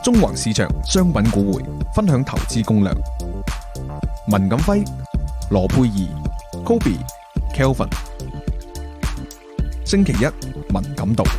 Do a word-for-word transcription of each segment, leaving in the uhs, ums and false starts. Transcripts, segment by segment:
中環市場商品股匯分享投資攻略。文錦輝、羅貝兒、Kobe、Kelvin， 星期一文錦道。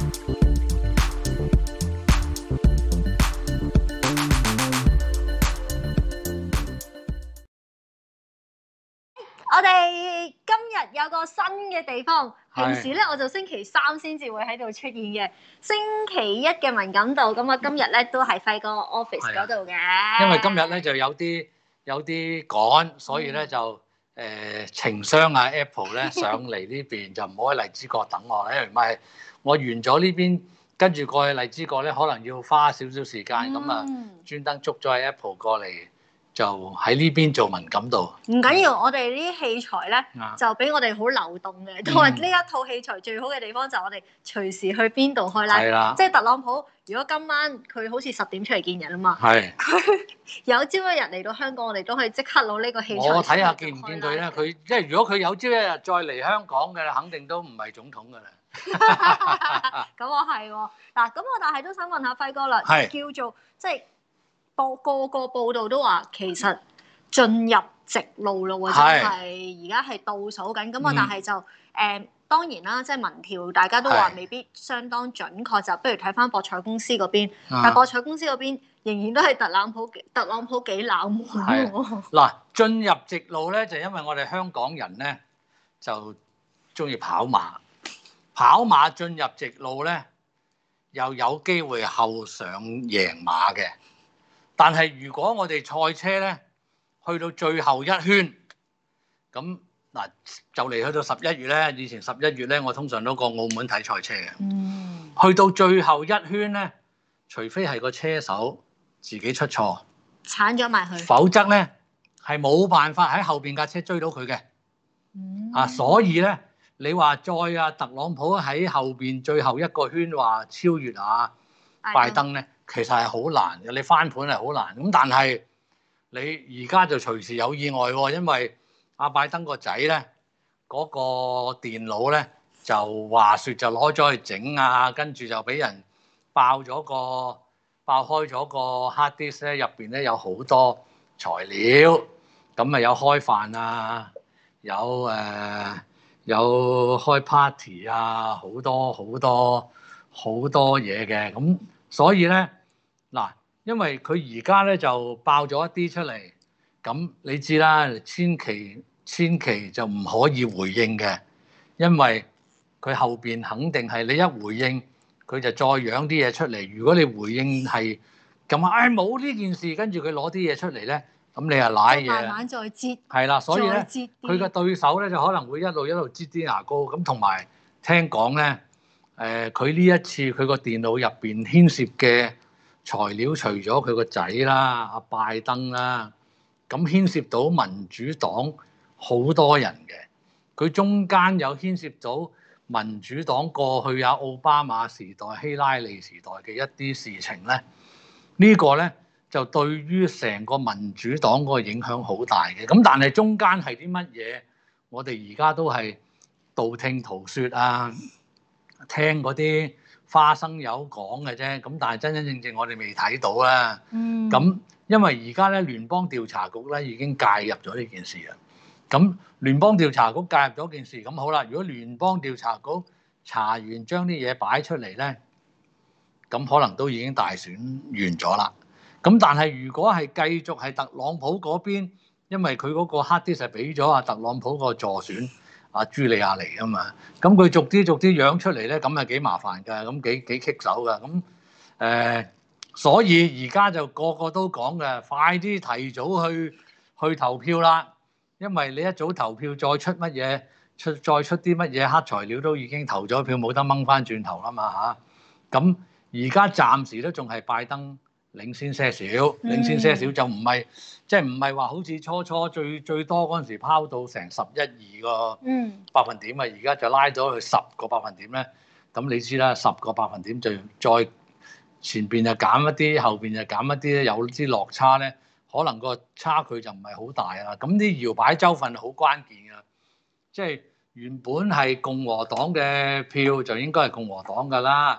我哋今日有個新嘅地方，平時咧我就星期三先至會喺度出現嘅。星期一嘅文錦道，咁啊今日咧都係輝哥 office 嗰度嘅。 因為今日咧就有啲有啲趕，所以咧就誒、呃、情商啊 Apple 咧上嚟呢邊就唔好喺荔枝角等我啦，因為唔係我完咗呢邊，跟住過去荔枝角咧可能要花少少時間，咁啊專登捉咗 Apple 過嚟。就喺呢邊做文錦道， 唔緊要。我哋呢啲器材咧、嗯、就俾我哋好流動嘅，同埋呢一套器材最好嘅地方就係我哋隨時去邊度開啦。 係， 即係特朗普，如果今晚佢好似十點出嚟見人啊嘛， 係佢有朝一日嚟到香港，我哋都可以即刻攞呢個器材。 我睇下見唔見佢咧？佢即係如果佢有朝一日再嚟香港嘅，肯定都唔係總統㗎啦。 咁我係喎，嗱咁我但係都想問下輝哥啦，叫做即係。報個個報道都話其實進入直路咯喎，真係而家係倒數緊。咁啊，但係就誒、呃、當然啦，即係民調大家都話未必相當準確，就不如睇翻博彩公司嗰邊。但係博彩公司嗰邊仍然都係特朗普，特朗普幾冷門喎。 嗱，進入直路咧，就因為我哋香港人咧就中意跑馬，跑馬進入直路咧又有機會後上贏馬嘅。但係如果我哋賽車咧，去到最後一圈，咁嗱就嚟去到十一月咧，以前十一月咧，我通常都過澳門睇賽車嘅。嗯。去到最後一圈咧，除非係個車手自己出錯， 鏟咗埋去， 否則咧係冇辦法喺後邊架車追到佢嘅。嗯。啊，所以咧，你話再啊，特朗普喺後邊最後一個圈話超越啊拜登咧？其實係好難嘅，你翻盤係好難。咁但係你而家就隨時有意外喎，因為阿拜登個仔咧嗰個電腦咧就話説就攞咗去整啊，跟住就俾人爆咗個爆開咗個 hard disk 咧，入邊咧有好多材料，咁啊有開飯啊，有誒、呃、有開 party 啊，好多好多好多嘢嘅咁。所以咧，嗱，因為佢而家咧就爆咗一啲出嚟，咁你知啦，千祈千祈就唔可以回應嘅，因為佢後邊肯定係你一回應，佢就再養啲嘢出嚟。如果你回應係咁啊，唉冇呢件事，跟住佢攞啲嘢出嚟咧，咁你係賴嘢。 慢慢再擠。係啦，所以咧，佢嘅對手咧就可能會一路一路擠啲牙膏，咁同埋聽講咧。誒佢呢一次佢個電腦入邊牽涉嘅材料，除咗佢個仔啦、阿拜登啦，咁牽涉到民主黨好多人嘅。佢中間有牽涉到民主黨過去啊奧巴馬時代、希拉里時代嘅一啲事情咧，呢、呢個咧就對於成個民主黨個影響好大嘅。咁但係中間係啲乜嘢？我哋而家都係道聽途說啊。聽嗰啲花生友講嘅啫，咁但係真真正正我哋未睇到啦。嗯。咁因為而家咧聯邦調查局咧已經介入咗呢件事啦。咁聯邦調查局介入咗件事，咁好啦。如果聯邦調查局查完將啲嘢擺出嚟咧，咁可能都已經大選完咗啦。咁但係如果係繼續係特朗普嗰邊，因為佢嗰個 hard disk 係俾咗阿特朗普個助選。阿朱利亞嚟啊嘛，咁佢逐啲逐啲養出嚟咧，咁係幾麻煩㗎，咁幾幾棘手㗎，咁誒、呃，所以而家就個個都講嘅，快啲提早去去投票啦，因為你一早投票再出乜嘢出再出啲乜嘢黑材料都已經投咗票，冇得掹翻轉頭啦嘛嚇，咁而家暫時都仲係拜登領先些少，領先些少就唔係，即係唔係話好似初初最最多嗰陣時拋到成十一二個百分點啊，而家就拉咗去十個百分點咧。咁你知啦，十個百分點就再前邊就減一啲，後邊就減一啲咧，有啲落差咧，可能個差距就唔係好大啦。咁啲搖擺州份好關鍵㗎，即係原本係共和黨嘅票就應該係共和黨㗎啦。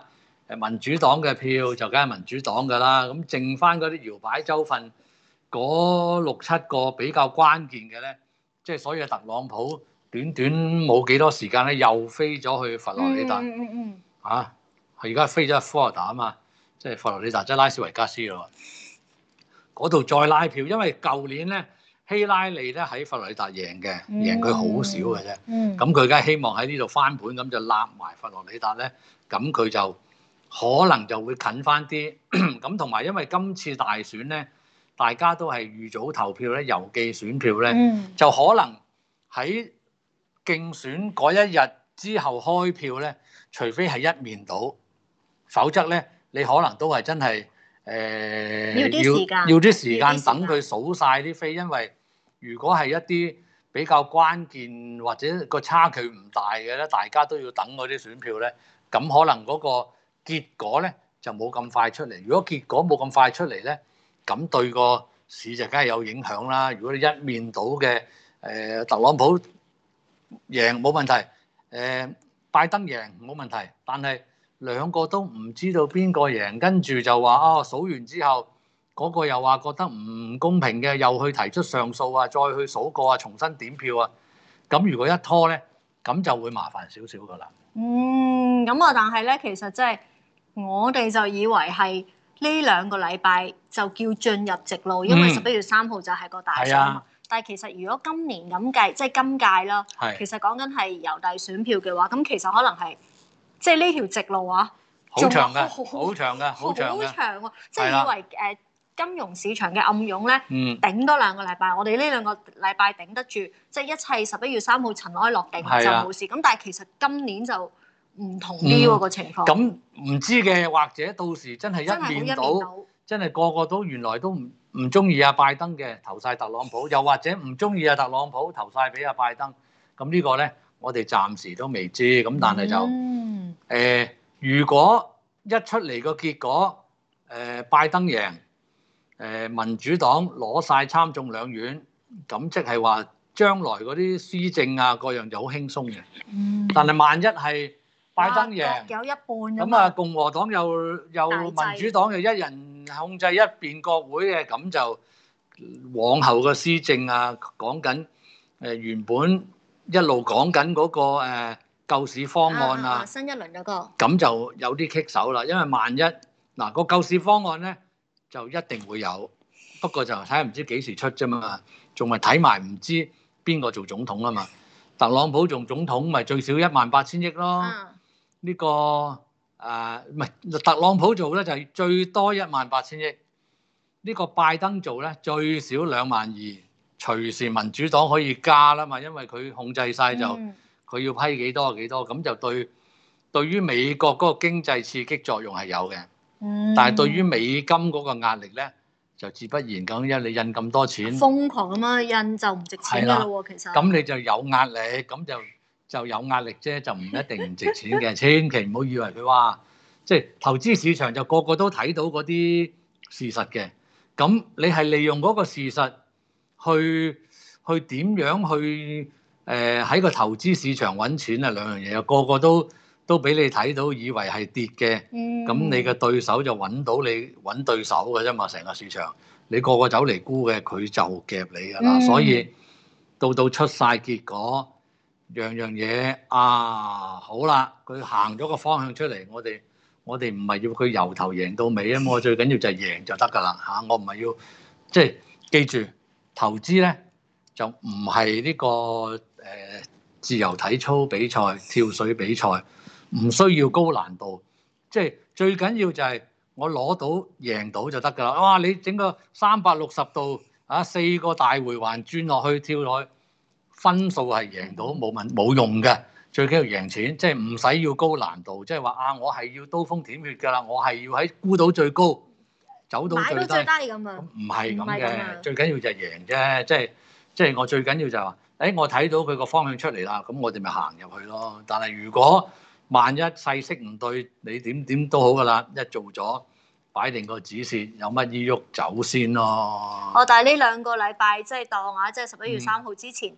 誒民主黨嘅票就梗係民主黨㗎啦。咁剩翻嗰啲搖擺州份嗰六七個比較關鍵嘅咧，即係所以特朗普短短冇幾多時間咧，又飛咗去佛羅里達。 嗯嗯嗯嚇，佢而家飛咗去佛羅里達啊嘛，即係佛羅里達即係拉斯維加斯咯。嗰度再拉票，因為舊年咧希拉里咧喺佛羅里達贏嘅，贏佢好少嘅啫。咁佢而家希望喺呢度翻盤，咁就立埋佛羅里達咧，咁佢就可能就會近翻啲。咁同埋因為今次大選咧，大家都係預早投票咧，郵寄選票咧， 嗯、 就可能喺競選嗰一日之後開票咧，除非係一面倒，否則咧你可能都係真係。誒、呃、 要啲時間， 要啲時間等佢數晒啲飛，因為如果係一啲比較關鍵或者個差距唔大嘅咧，大家都要等嗰啲選票咧，咁可能嗰個結果咧就冇咁快出嚟。如果結果冇咁快出嚟咧，咁對個市就梗係有影響啦。如果你一面倒嘅誒特朗普贏冇問題，誒、呃、拜登贏冇問題，但係兩個都唔知道邊個贏，跟住就話啊數完之後，嗰、那個又話覺得唔公平嘅，又去提出上訴啊，再去數過啊，重新點票啊。咁如果一拖咧，咁就會麻煩少少噶啦。 嗯，咁啊，但係咧，其實即係我哋就以為係呢兩個禮拜就叫進入直路，因為十一月三號就係個大選。嗯、但係其實如果今年咁計，即係今屆啦， 係其實講緊係郵遞選票嘅話，咁其實可能係。即係呢條直路啊， 好長嘅，好長嘅，好長嘅， 好長喎！即係以為誒金融市場嘅暗湧咧， 嗯、 頂多兩個禮拜，我哋呢兩個禮拜頂得住，即係一切十一月三號塵埃落定就冇事。咁但係其實今年就唔同啲喎個情況。 咁唔、嗯、知嘅，或者到時真係一面倒，真係個個都原來都唔唔中意阿拜登嘅，投晒特朗普，又或者唔中意阿特朗普，投晒俾阿拜登。咁呢個咧，我哋暫時都未知。咁但係就。嗯誒、呃，如果一出嚟個結果，誒、呃、拜登贏，誒、呃、民主黨攞晒參眾兩院，咁即係話將來嗰啲施政啊各樣就好輕鬆嘅。嗯、但係萬一係拜登贏， 有一半咁啊共和黨又又民主黨又一人控制一邊國會嘅，咁就往後嘅施政啊，講緊誒原本一路講緊嗰個、呃救市方案啊， 啊新一輪嗰個， 咁就有啲棘手啦。因為萬一嗱個救市方案咧，就一定會有，不過就睇下唔知幾時出啫嘛。仲係睇埋唔知邊個做總統啊嘛。特朗普做總統咪最少一萬八千億咯。呢、啊呢個誒唔係特朗普做咧就係最多一萬八千億。呢、呢個拜登做咧最少兩萬二，隨時民主黨可以加啦嘛，因為佢控制晒就。嗯佢要批幾多幾多，咁就對對於美國嗰個經濟刺激作用係有嘅，嗯、但係對於美金嗰個壓力咧就自不然咁，因為你印咁多錢， 瘋狂咁樣印就唔值錢㗎咯喎，其實。 咁你就有壓力，咁就就有壓力啫，就唔一定唔值錢嘅。千祈唔好以為佢話，即係投資市場就個個都睇到嗰啲事實嘅，咁你係利用嗰個事實去去點樣去？誒喺、呃、個投資市場揾錢啊，兩樣嘢啊，個個都都俾你睇到，以為係跌嘅，咁、嗯、你嘅對手就揾到你揾對手嘅啫嘛，成個市場，你個個走嚟沽嘅，佢就夾你㗎啦，嗯、所以到到出晒結果，樣樣嘢啊好啦，佢行咗個方向出嚟，我哋我哋唔係要佢由頭贏到尾啊，我最緊要就係贏就得㗎啦嚇，我唔係要即係記住投資咧。就唔係呢個誒、呃、自由體操比賽、跳水比賽，唔需要高難度，即係最緊要就係我攞到贏到就得㗎啦。哇！你整個三百六十度啊，四個大回環轉落去跳落去，分數係贏到冇問冇用嘅，最緊要贏錢，即係唔使要高難度，即係話啊，我係要刀鋒舔血㗎啦，我係要喺沽到最高，走到最低， 最低咁啊， 唔係咁嘅，最緊要就係贏啫，即係。即係我最緊要就係話，誒我睇到佢個方向出嚟啦，咁我哋咪行入去咯。但係如果萬一勢色唔對，你點點都好噶啦，一做咗擺定個指示，有乜意喐走先咯。 哦，但係呢兩個禮拜即係當啊，即係十一月三號之前，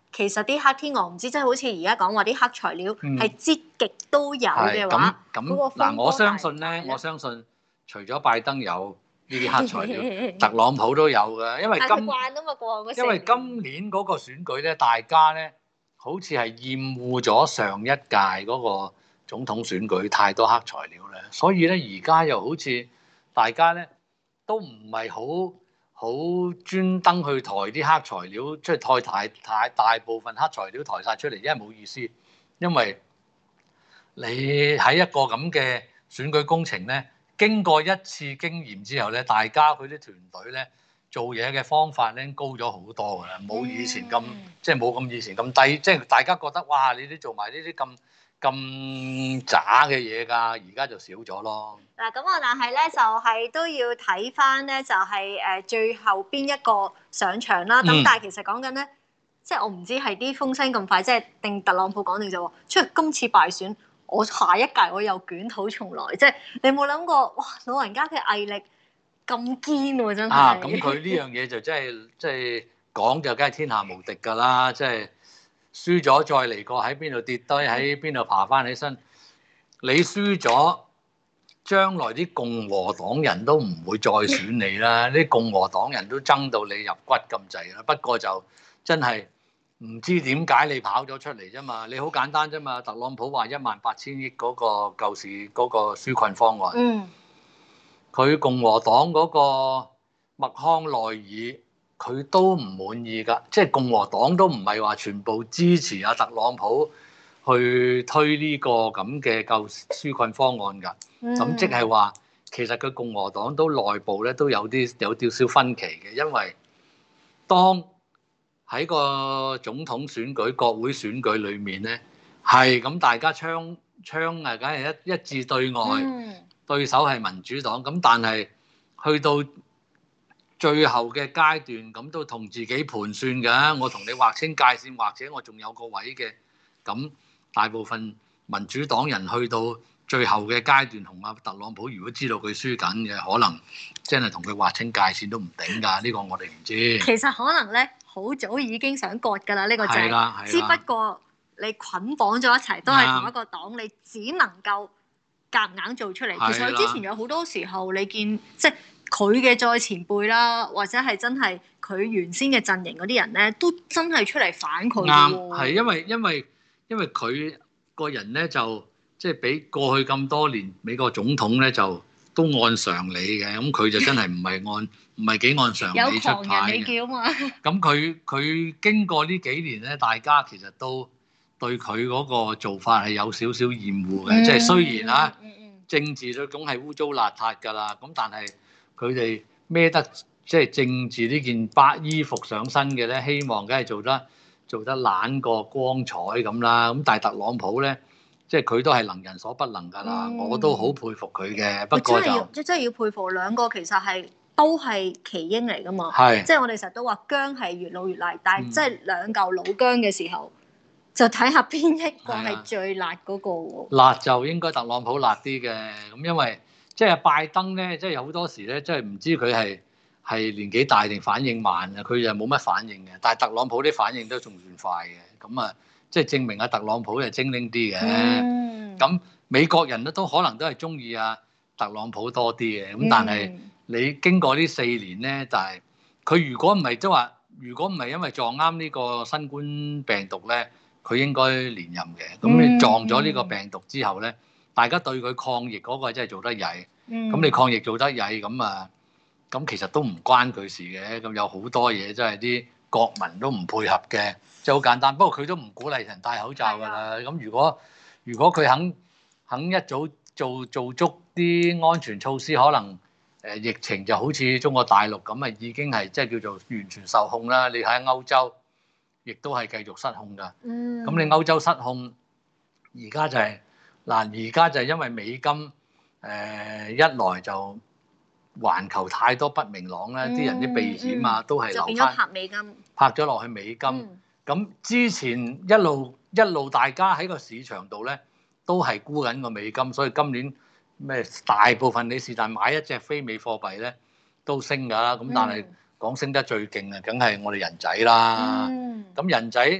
其實啲黑天鵝唔知即係好似而家講話啲黑材料係擠極都有嘅話， 咁咁嗱，我相信咧，我相信除咗拜登有呢啲黑材料，特朗普都有嘅，因為今因為今年嗰個選舉咧，大家咧好似係厭惡咗上一屆嗰個總統選舉太多黑材料咧，所以咧而家又好似大家咧都唔係好好專登去抬啲黑材料，即係抬太太大部分黑材料抬晒出嚟，因為冇意思，因為你喺一個咁嘅選舉工程咧，經過一次經驗之後咧，大家佢啲團隊咧做嘢嘅方法咧高咗好多㗎啦，冇以前咁、嗯、即係冇咁以前咁低，即係大家覺得哇，你啲做埋呢啲咁咁渣嘅嘢㗎，而家就少咗咯。 嗱，咁我但係咧就係、是、都要睇翻咧，就係、是、誒最後邊一個上場啦。咁、嗯、但係其實講緊咧，即係我唔知係啲風聲咁快，即係定特朗普講定就話，出今次敗選，我下一屆我又捲土重來。即係你冇諗過，哇！老人家嘅毅力咁堅喎，真係。啊， 咁佢呢樣嘢就真係即係講就梗係天下無敵㗎啦，即係。輸咗再嚟過，喺邊度跌低，喺邊度爬翻起身。你輸咗，將來啲共和黨人都唔會再選你啦。啲共和黨人都憎到你入骨咁滯啦。不過就真係唔知點解你跑咗出嚟啫嘛。你好簡單啫嘛。特朗普話一萬八千億嗰個救市嗰個紓困方案，嗯，佢共和黨嗰個麥康奈爾。佢都唔滿意㗎，即係共和黨都唔係話全部支持阿特朗普去推呢個咁嘅救紓困方案㗎。咁、嗯、即係話，其實佢共和黨都內部咧都有啲有少少分歧嘅，因為當喺個總統選舉、國會選舉裏面咧，係咁大家槍槍啊，梗係一一致對外，嗯、對手係民主黨。咁但係去到最後嘅階段，咁都同自己盤算㗎。我同你劃清界線，或者我仲有個位嘅。咁大部分民主黨人去到最後嘅階段，同阿特朗普如果知道佢輸緊嘅，可能真係同佢劃清界線都唔頂㗎。呢個我哋唔知。 其實可能咧，好早已經想割㗎啦。呢個就係，只不過你捆綁咗一齊，都係同一個黨，你只能夠夾硬做出嚟。其實之前有好多時候，你見即係。佢嘅再前輩啦，或者係真係佢原先嘅陣營嗰啲人咧，都真係出嚟反佢嘅喎。啱， 係因為因為因為佢個人咧就即係比過去咁多年美國總統咧就都按常理嘅，咁佢就真係唔係按唔係幾按常理出牌嘅。有狂人你叫嘛？咁佢佢經過呢幾年咧，大家其實都對佢嗰個做法係有少少厭惡嘅，即係、嗯、雖然啊，嗯嗯、政治都總係污糟邋遢㗎啦，咁但係。佢哋孭得即係政治呢件白衣服上身嘅咧，希望梗係做得做得懶過光彩咁啦。咁但係特朗普咧，即係佢都係能人所不能㗎啦。嗯、我都好佩服佢嘅。不過就真係要即係真係要佩服兩個，其實係都係奇英嚟㗎嘛。係是即係我哋成日都話薑係越老越辣，但係即係兩嚿老薑嘅時候，就睇下邊一個係最辣嗰個喎。 辣就應該特朗普辣啲嘅，咁因為。即係拜登咧，即係有好多時咧，即係唔知佢係係年紀大定反應慢啊，佢就冇乜反應嘅。但係特朗普啲反應都仲算快嘅，咁啊，即係證明阿特朗普係精靈啲嘅。咁、嗯、美國人咧都可能都係中意阿特朗普多啲嘅。咁但係你經過呢四年咧，就係佢如果唔係即係話，如果唔係因為撞啱呢個新冠病毒咧，佢應該連任嘅。咁你撞咗呢個病毒之後咧？大家對佢抗疫嗰個真係做得曳，咁、嗯、你抗疫做得曳，咁啊，咁其實都唔關佢事嘅，咁有好多嘢真係啲國民都唔配合嘅，即係好簡單。不過佢都唔鼓勵人戴口罩㗎啦。咁的如果如果佢肯肯一早做做足啲安全措施，可能誒疫情就好似中國大陸咁啊，已經係即係叫做完全受控啦。你喺歐洲亦都係繼續失控㗎。咁、嗯、你歐洲失控，而家就係、是。嗱，而家就係因為美金誒、呃、一來就環球太多不明朗咧，啲、嗯、人啲避險啊、嗯、都係留翻拍美金，拍咗落去美金。咁、嗯、之前一路一路大家喺個市場度咧都係沽緊個美金，所以今年咩大部分你是但買一隻非美貨幣咧都升㗎啦。咁但係講升得最勁啊，梗係我哋人仔啦。咁、嗯、人仔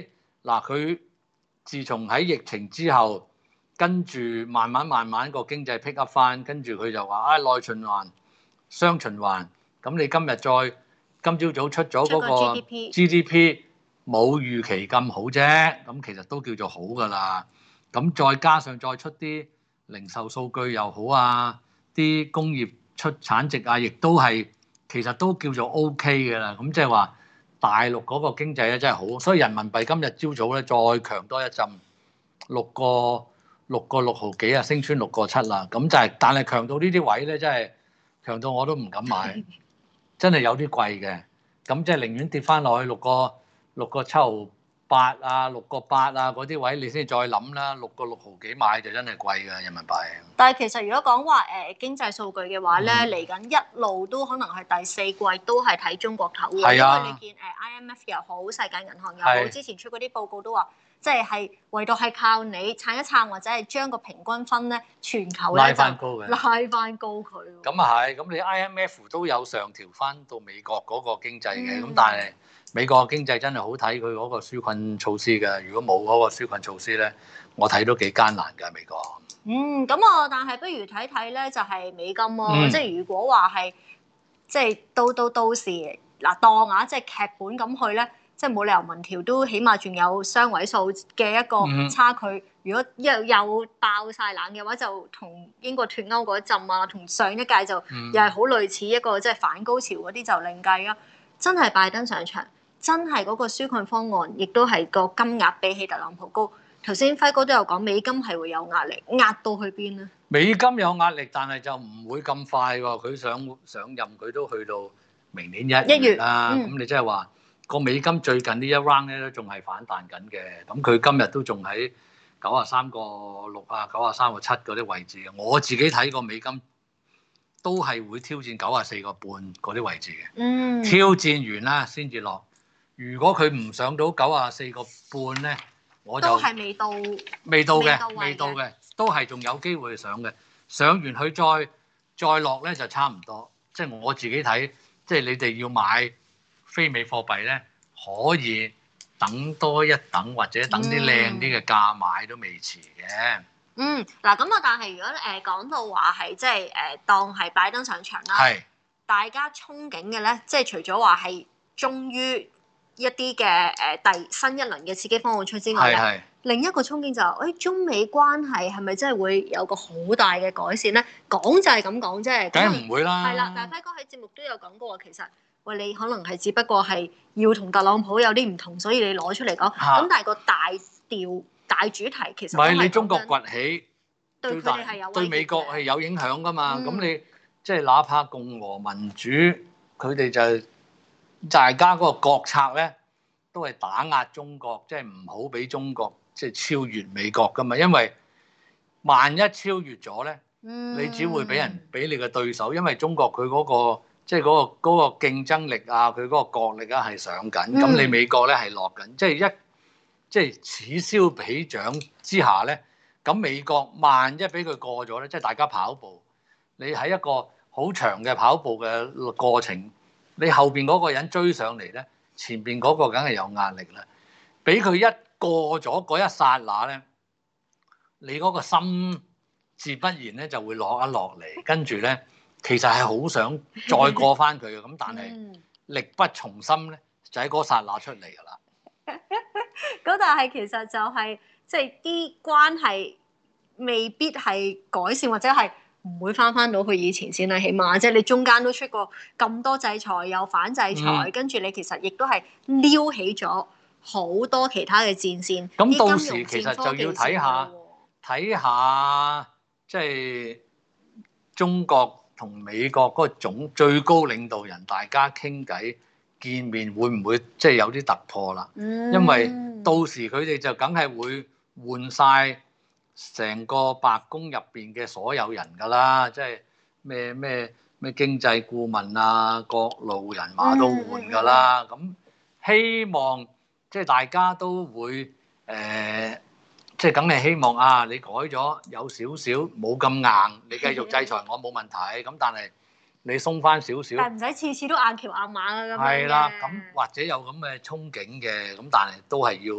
嗱，佢自從喺疫情之後，跟住慢慢慢慢個經濟 pick up 翻，跟住佢就話啊內循環、雙循環。咁你今日再今朝早出咗嗰個 G D P 冇預期咁好啫，咁其實都叫做好㗎啦。咁再加上再出啲零售數據又好啊，啲工業出產值啊，亦都係其實都叫做 OK 㗎啦。咁即係話大陸嗰個經濟咧真係好，所以人民幣今日朝早咧再強多一陣，六個六個六毫幾啊，升穿六個七啦。咁就係，但係強到呢啲位咧，真係強到我都唔敢買，真係有啲貴嘅。咁即係寧願跌翻落去六個六個七毫八啊，六個八啊嗰啲位，你先再諗啦。六個六毫幾買就真係貴㗎人民幣。 但係其實如果講話誒經濟數據嘅話咧，嚟緊、嗯、一路都可能係第四季都係睇中國頭嘅，啊、因為你見誒 I M F 又好，世界銀行又好，之前出嗰啲報告都話，即係係唯獨係靠你撐一撐，或者係將個平均分咧全球咧拉翻高嘅， 拉翻高佢。 咁啊係，咁你 I M F 都有上調翻到美國嗰個經濟嘅，咁、嗯、但係美國經濟真係好睇佢嗰個紓困措施嘅，如果冇嗰個紓困措施咧，我睇都幾艱難㗎美國。 嗯，咁我但係不如睇睇咧，就係美金喎、哦，嗯、即係如果話係即係到到到時嗱當啊，即係劇本咁去咧，即係冇理由民調都起碼仲有雙位數嘅一個差距。嗯、如果又又爆晒冷嘅話，就同英國脫歐嗰陣啊，同上一屆就又係好類似一個即係反高潮嗰啲就另計啊。真係拜登上場，真係嗰個紓困方案，亦都係個金額比起特朗普高。頭先輝哥都有講，美金係會有壓力，壓到去邊咧？ 美金有壓力，但係就唔會咁快喎。佢上上任佢都去到明年一月啦。咁、嗯、你即係話個美金最近呢一 round 咧都仲係反彈緊嘅。咁佢今日都仲喺九啊三個六啊、九啊三個七嗰啲位置嘅。我自己睇個美金都係會挑戰九啊四個半嗰啲位置嘅。嗯，挑戰完啦先至落。如果佢唔上到九啊四個半咧，我就都係未到， 未到嘅，未到嘅，都係仲有機會上嘅。上完佢再再落咧就差唔多。即係我自己睇，即係你哋要買非美貨幣咧，可以等多一等，或者等啲靚啲嘅價買都未遲嘅。 嗯，嗱咁啊，但係如果誒講到話係即係誒當係拜登上場啦，係大家憧憬嘅咧，即係除咗話係終於一啲嘅誒第新一輪嘅刺激方案出之外咧，是是另一個憧憬就係、是，誒中美關係係咪真係會有個好大嘅改善咧？講就係咁講啫， 梗係唔會啦。 係啦，但係輝哥喺節目都有講過話，其實喂你可能係只不過係要同特朗普有啲唔同，所以你攞出嚟講。咁、啊、但係個大調大主題其實唔係你中國崛起對佢哋係有對美國係有影響㗎嘛？咁、嗯、你即係哪怕共和民主，佢哋就大家嗰個國策咧，都係打壓中國，即係唔好俾中國即係、就是、超越美國㗎嘛。因為萬一超越咗咧，嗯、你只會俾人俾你嘅對手，因為中國佢嗰、嗰個即係嗰個嗰、嗰個競爭力啊，佢嗰個國力啊係上緊，咁、嗯、你美國咧係落緊，即係一即係此消彼長之下咧，咁美國萬一俾佢過咗咧，即係大家跑步，你喺一個好長嘅跑步嘅過程。你後邊嗰個人追上嚟咧，前邊嗰個梗係有壓力啦。俾佢一過咗嗰一剎那咧，你嗰個心自不然咧就會落一落嚟，跟住咧其實係好想再過翻佢嘅，咁但係力不從心咧，就喺嗰剎那出嚟㗎啦。 咁但係其實就係即係啲關係未必係改善，或者係唔會翻翻到去以前先啦。起碼即係你中間都出過咁多制裁又反制裁，嗯、跟住你其實亦都係撩起咗好多其他嘅戰線。 咁到時其實就要睇下睇下，即係中國同美國嗰個總最高領導人大家傾偈見面會唔會即係有啲突破啦？嗯、因為到時佢哋就梗係會換晒成個白宮入邊嘅所有人㗎啦，即係咩咩咩經濟顧問啊，各路人馬都換㗎啦。咁、嗯、希望即係大家都會誒、呃，即係梗係希望啊，你改咗有少少冇咁硬，你繼續制裁我冇問題。咁但係你鬆翻少少， 但唔使次次都硬橋硬馬啊咁樣嘅。 係啦，咁或者有咁嘅憧憬嘅，咁但係都係要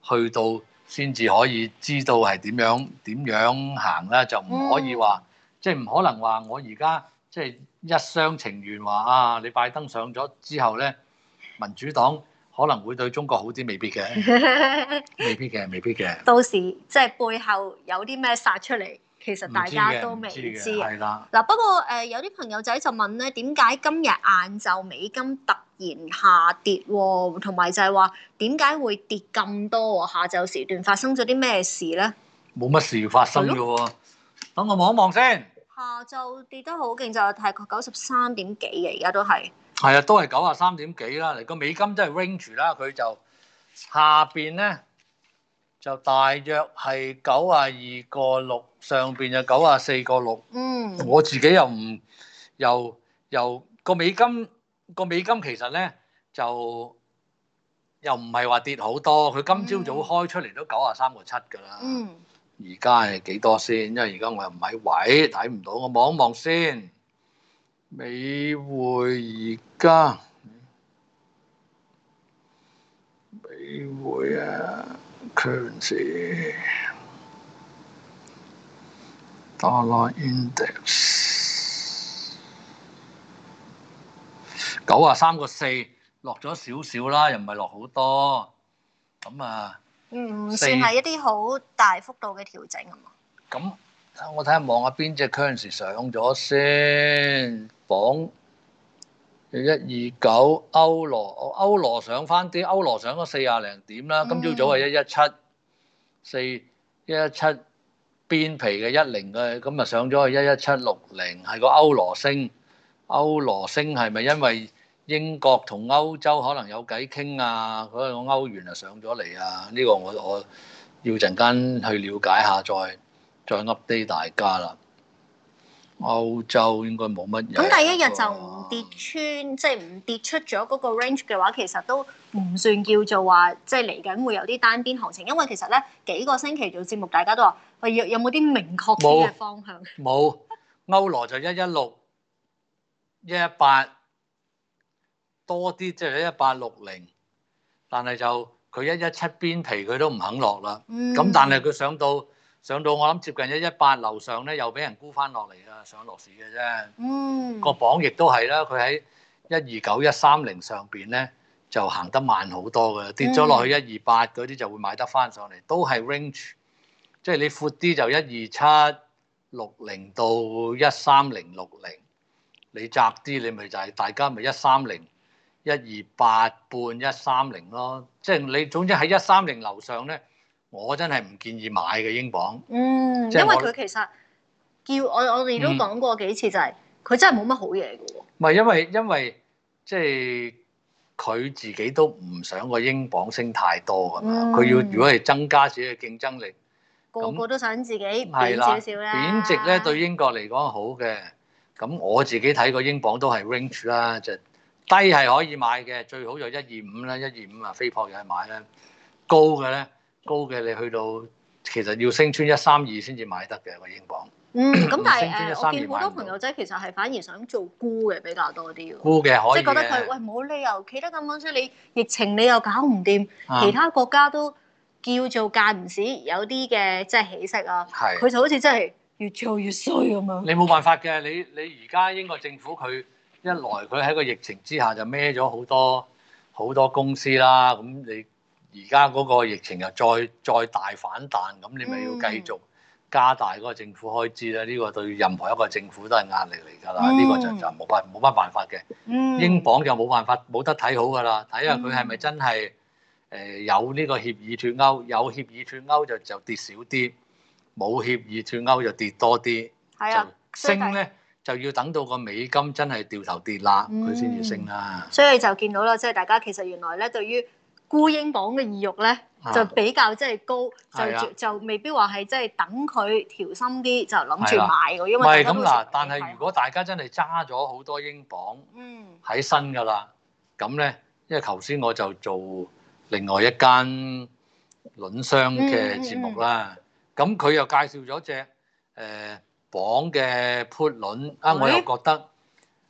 去到先至可以知道係點樣點樣行啦，就唔可以話、嗯、即係唔可能話我而家即係一廂情願話啊，你拜登上咗之後咧，民主黨可能會對中國好啲，未必嘅，未必嘅，未必嘅。 到時即係背後有啲咩殺出嚟，其實大家都未知。 係啦。 嗱，不過誒、呃、有啲朋友仔就問咧，點解今日晏晝美金突然下跌喎？同埋就係話點解會跌咁多喎？下晝時段發生咗啲咩事咧？ 冇乜事發生嘅喎，等我望一望先。 下晝跌得好勁，就係大概九十三點幾嘅，而家都係。係啊，都係九啊三點幾啦。嚟個美金都係 range 啦，佢就下邊咧就大約係九啊二個六，上邊就九啊四個六。嗯。我自己又唔又又個美金個美金其實咧就又唔係話跌好多，佢今朝早開出嚟都九啊三個七㗎啦。嗯。而家係幾多先？因為而家我又唔喺位，睇唔到。我望一望先。美匯而家，美匯啊 ，currency dollar index 九啊三個四，落咗少少啦，又唔係落好多。咁啊。 嗯，唔算係一啲好大幅度嘅調整啊嘛。 咁我睇下望下邊隻 currency 上咗先，鎊一二九，歐羅歐羅上翻啲，歐羅上咗四廿零點啦。今朝早係一一七四一一七邊皮嘅一零嘅，咁啊上咗去一一七六零，係個歐羅升。歐羅升係咪因為英國同歐洲可能有偈傾啊，嗰個歐元啊上咗嚟啊，呢個我我要陣間去了解下，再再 update 大家啦。歐洲應該冇乜嘢。 咁第一日就唔跌穿，即係唔跌出咗嗰個 range 嘅話，其實都唔算叫做話，即係嚟緊會有啲單邊行情。因為其實咧幾個星期做節目，大家都話喂，有有冇啲明確啲嘅方向？ 冇，歐羅就一一六、一一八。多啲即係一八六零，但係就佢一一七邊皮佢都唔肯落啦。咁、嗯、但係佢上到上到我諗接近一一八樓上咧，又俾人沽翻落嚟啦，上落市嘅啫。嗯，個鎊亦都係啦，佢喺一二九一三零上邊咧就行得慢好多嘅，跌咗落去一二八嗰啲就會買得翻上嚟，都係 range，即係你闊啲就一二七六零到一三零六零，你窄啲你咪就係、是、大家咪一三零。一二八半一三零咯，即係你總之喺一三零樓上咧，我真係唔建議買嘅英鎊。 嗯，因為佢其實叫我我哋都講過幾次、嗯、就係佢真係冇乜好嘢嘅喎。 唔係因為因為即係佢自己都唔想個英鎊升太多㗎嘛，佢、嗯、要如果係增加自己嘅競爭力， 個個都想自己貶少少啦。 貶值咧對英國嚟講好嘅，咁我自己睇個英鎊都係 range 啦，就。低係可以買嘅，最好就一二五啦，一二五啊飛撲又係買啦。高嘅咧，高嘅你去到其實要升穿一三二先至買得嘅個英鎊。 嗯，咁但係誒，我見好多朋友仔其實係反而想做沽嘅比較多啲喎。 沽嘅可以嘅。 即係覺得佢喂冇理由企得咁穩，所以你疫情你又搞唔掂，啊、其他國家都叫做間唔時有啲嘅即係起色啊。係。佢就好似真係越做越衰咁樣。 你冇辦法嘅，你你而家英國政府佢。一來佢喺個疫情之下就孭咗好多好多公司啦，咁你而家嗰個疫情又再再大反彈，咁你咪要繼續加大嗰個政府開支咧？呢、這個對任何一個政府都係壓力嚟㗎啦，呢、嗯、個就就冇辦冇乜辦法嘅。嗯、英鎊就冇辦法冇得睇好㗎啦，睇下佢係咪真係誒、呃、有呢個協議脫歐，有協議脫歐就就跌少啲，冇協議脫歐就跌多啲， 啊、 就升咧。就要等到個美金真係掉頭跌啦，佢先至升啦。 所以就見到啦，即係大家其實原來咧對於沽英鎊嘅意欲咧就比較即係高，就就就未必話係即係等佢調深啲就諗住買嘅，因為唔係咁嗱。但係如果大家真係揸咗好多英鎊喺身㗎啦，咁咧，因為頭先我就做另外一間輪商嘅節目啦，咁佢又介紹咗隻誒。磅嘅 put 輪啊，我又覺得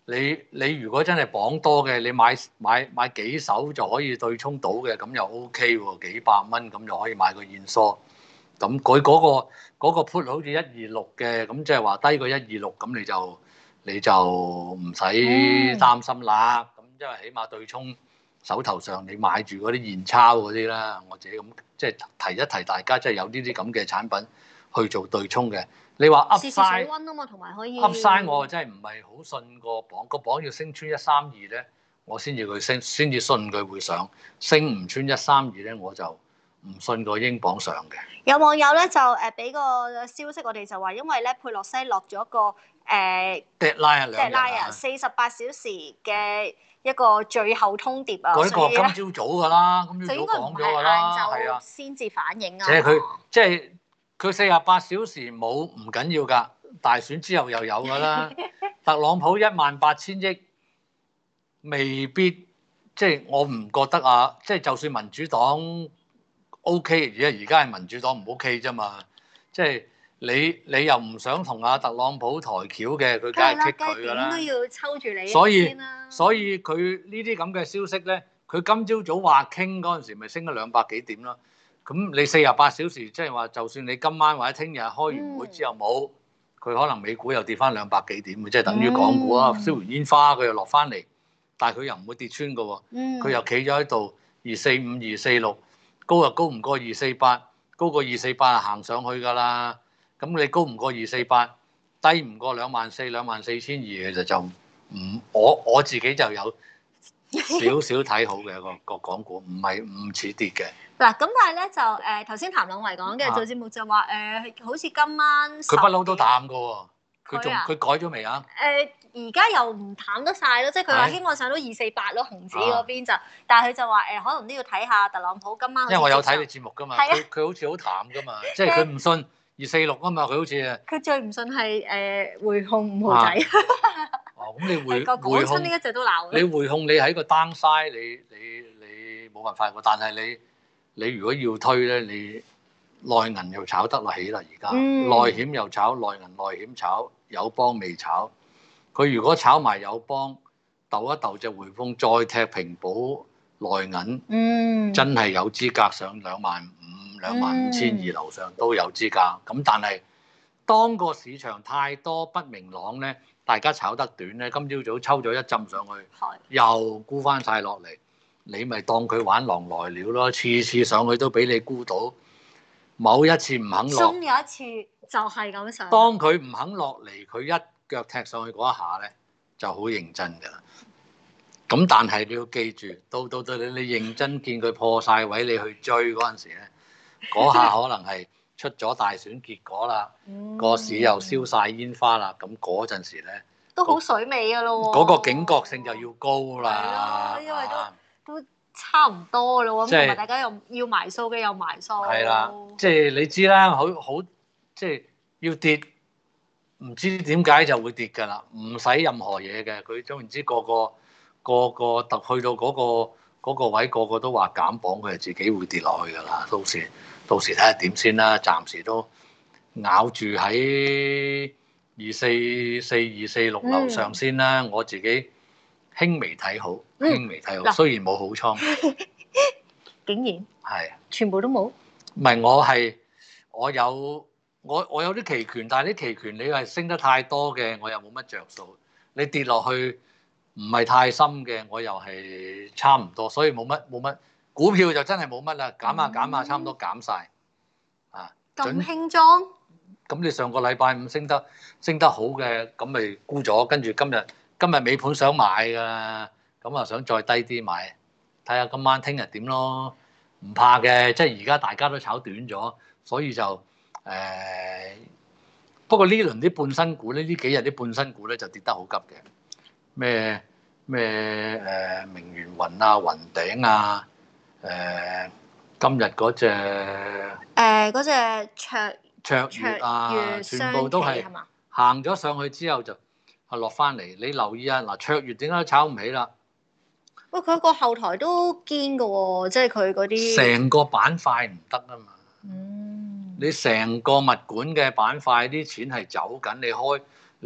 你你如果真係磅多嘅，你買買買幾手就可以對沖到嘅，咁又 O K 喎，幾百蚊咁就可以買個現梭。咁佢嗰個嗰個 put 好似一二六嘅，咁即係話低過一二六，咁你就你就唔使擔心啦。咁因為起碼對沖手頭上你買住嗰啲現鈔嗰啲啦，我自己咁即係提一提大家，即係有呢啲咁嘅產品去做對沖嘅。你話 Upside 水溫啊嘛，同埋可以 Upside 我真係唔係好信個榜，個榜要升穿一三二咧，我先至佢升，先至信佢會上。升唔穿一三二咧，我就唔信個英鎊上嘅。 有網友咧就誒俾個消息我哋就話，因為咧佩洛西落咗個誒 deadline 啊，兩日啊，四十八小時嘅一個最後通牒啊， 嗰個今朝早㗎啦，今朝早講咗㗎啦，係啊， 先至反映啊。 即係佢即係佢四十八小時冇唔緊要㗎，大選之後又有㗎啦。特朗普一萬八千億未必，即係我唔覺得啊，即係就算民主黨 OK， 而家而家係民主黨唔 OK 啫嘛，即係你你又唔想同阿特朗普抬轎嘅，佢梗係棘佢㗎啦。 點都要抽住你所以所以佢呢啲咁嘅消息咧，佢今朝早話傾嗰陣時，咪升咗兩百幾點咯。咁你四十八小時，即係話，就算你今晚或者聽日開完會之後冇，佢、嗯、可能美股又跌翻兩百幾點嘅，即係等於港股啊，燒完煙花佢又落翻嚟，但係佢又唔會跌穿嘅喎，佢、嗯、又企咗喺度二四五、二四六，高又高唔過二四八，高過二四八行上去㗎啦。咁你高唔過二四八，低唔過兩萬四、兩萬四千二嘅就就唔，我我自己就有少少睇好嘅個個港股，唔係唔似跌嘅。 嗱，咁但係咧就誒頭先譚朗維講嘅做節目就話誒、呃，好似今晚佢不嬲都淡㗎喎，佢仲佢改咗未啊？ 誒而家又唔淡得晒咯，即係佢話希望上到二四八咯，紅指嗰邊就，啊、但係佢就話誒、呃，可能都要睇下特朗普今晚。因為我有睇你節目㗎嘛，佢佢、啊、好似好淡㗎嘛，即係佢唔信二四六啊嘛，佢好似啊。佢最唔信係誒匯控五號仔。 哦，咁你匯匯控呢一隻都鬧。 你匯控你喺個 downside，你你你冇辦法㗎，但係你。你如果要推咧，你內銀又炒得落起啦，而家、嗯、內險又炒，內銀內險炒，友邦未炒。佢如果炒埋友邦，鬥一鬥隻匯豐，再踢平保內銀，嗯、真係有資格上兩萬五、兩萬五千二樓上都有資格。咁但係當個市場太多不明朗咧，大家炒得短咧，今朝早抽咗一浸上去，的又沽翻晒落嚟。你咪當佢玩狼來了咯，次次上去都俾你估到，某一次唔肯落， 終有一次就係咁上。 當佢唔肯落嚟，佢一腳踢上去嗰一下咧，就好認真㗎啦。咁但係你要記住，到到到你你認真見佢破晒位，你去追嗰陣時咧，嗰下可能係出咗大選結果啦，個、嗯、市又燒晒煙花啦，咁嗰陣時咧都好水尾㗎咯喎， 嗰個警覺性就要高啦， 因為都。都差唔多咯喎，咁同埋大家又要埋數嘅又埋數。係啦， 即係你知啦，好好即係要跌，唔知點解就會跌㗎啦，唔使任何嘢嘅。佢總言之，個個個個特去到嗰個嗰個位，個個都話減磅，佢係自己會跌落去㗎啦。到時到時睇下點先啦，暫時都咬住喺二四四、二四六樓上先啦，我自己。輕微睇好，輕微睇好，嗯、雖然冇好倉， 竟然係是全部都冇。 唔係我係我有我我有啲期權，但係啲期權你係升得太多嘅，我又冇乜着數。你跌落去唔係太深嘅，我又係差唔多，所以冇乜冇乜股票就真係冇乜啦，減下減下，差唔多減晒。啊！ 咁輕裝？ 咁你上個禮拜五升得升得好嘅，咁咪沽咗，跟住今日。今日尾盤想買㗎，咁啊想再低啲買，睇下今晚聽日點咯，唔怕嘅，即係而家大家都炒短咗，所以就誒、呃，不過呢輪啲半新股咧，呢幾日啲半新股咧就跌得好急嘅，咩咩誒明源雲啊、雲頂啊，誒、呃、今日嗰隻誒嗰隻卓卓越啊，越全部都係行咗上去之後就。啊落翻嚟，你留意啊！嗱，卓越點解都炒唔起啦？ 喂，佢個後台都堅㗎喎，即係佢嗰啲成個板塊唔得啊嘛。 嗯。 你成個物管嘅板塊啲錢係走緊，你開你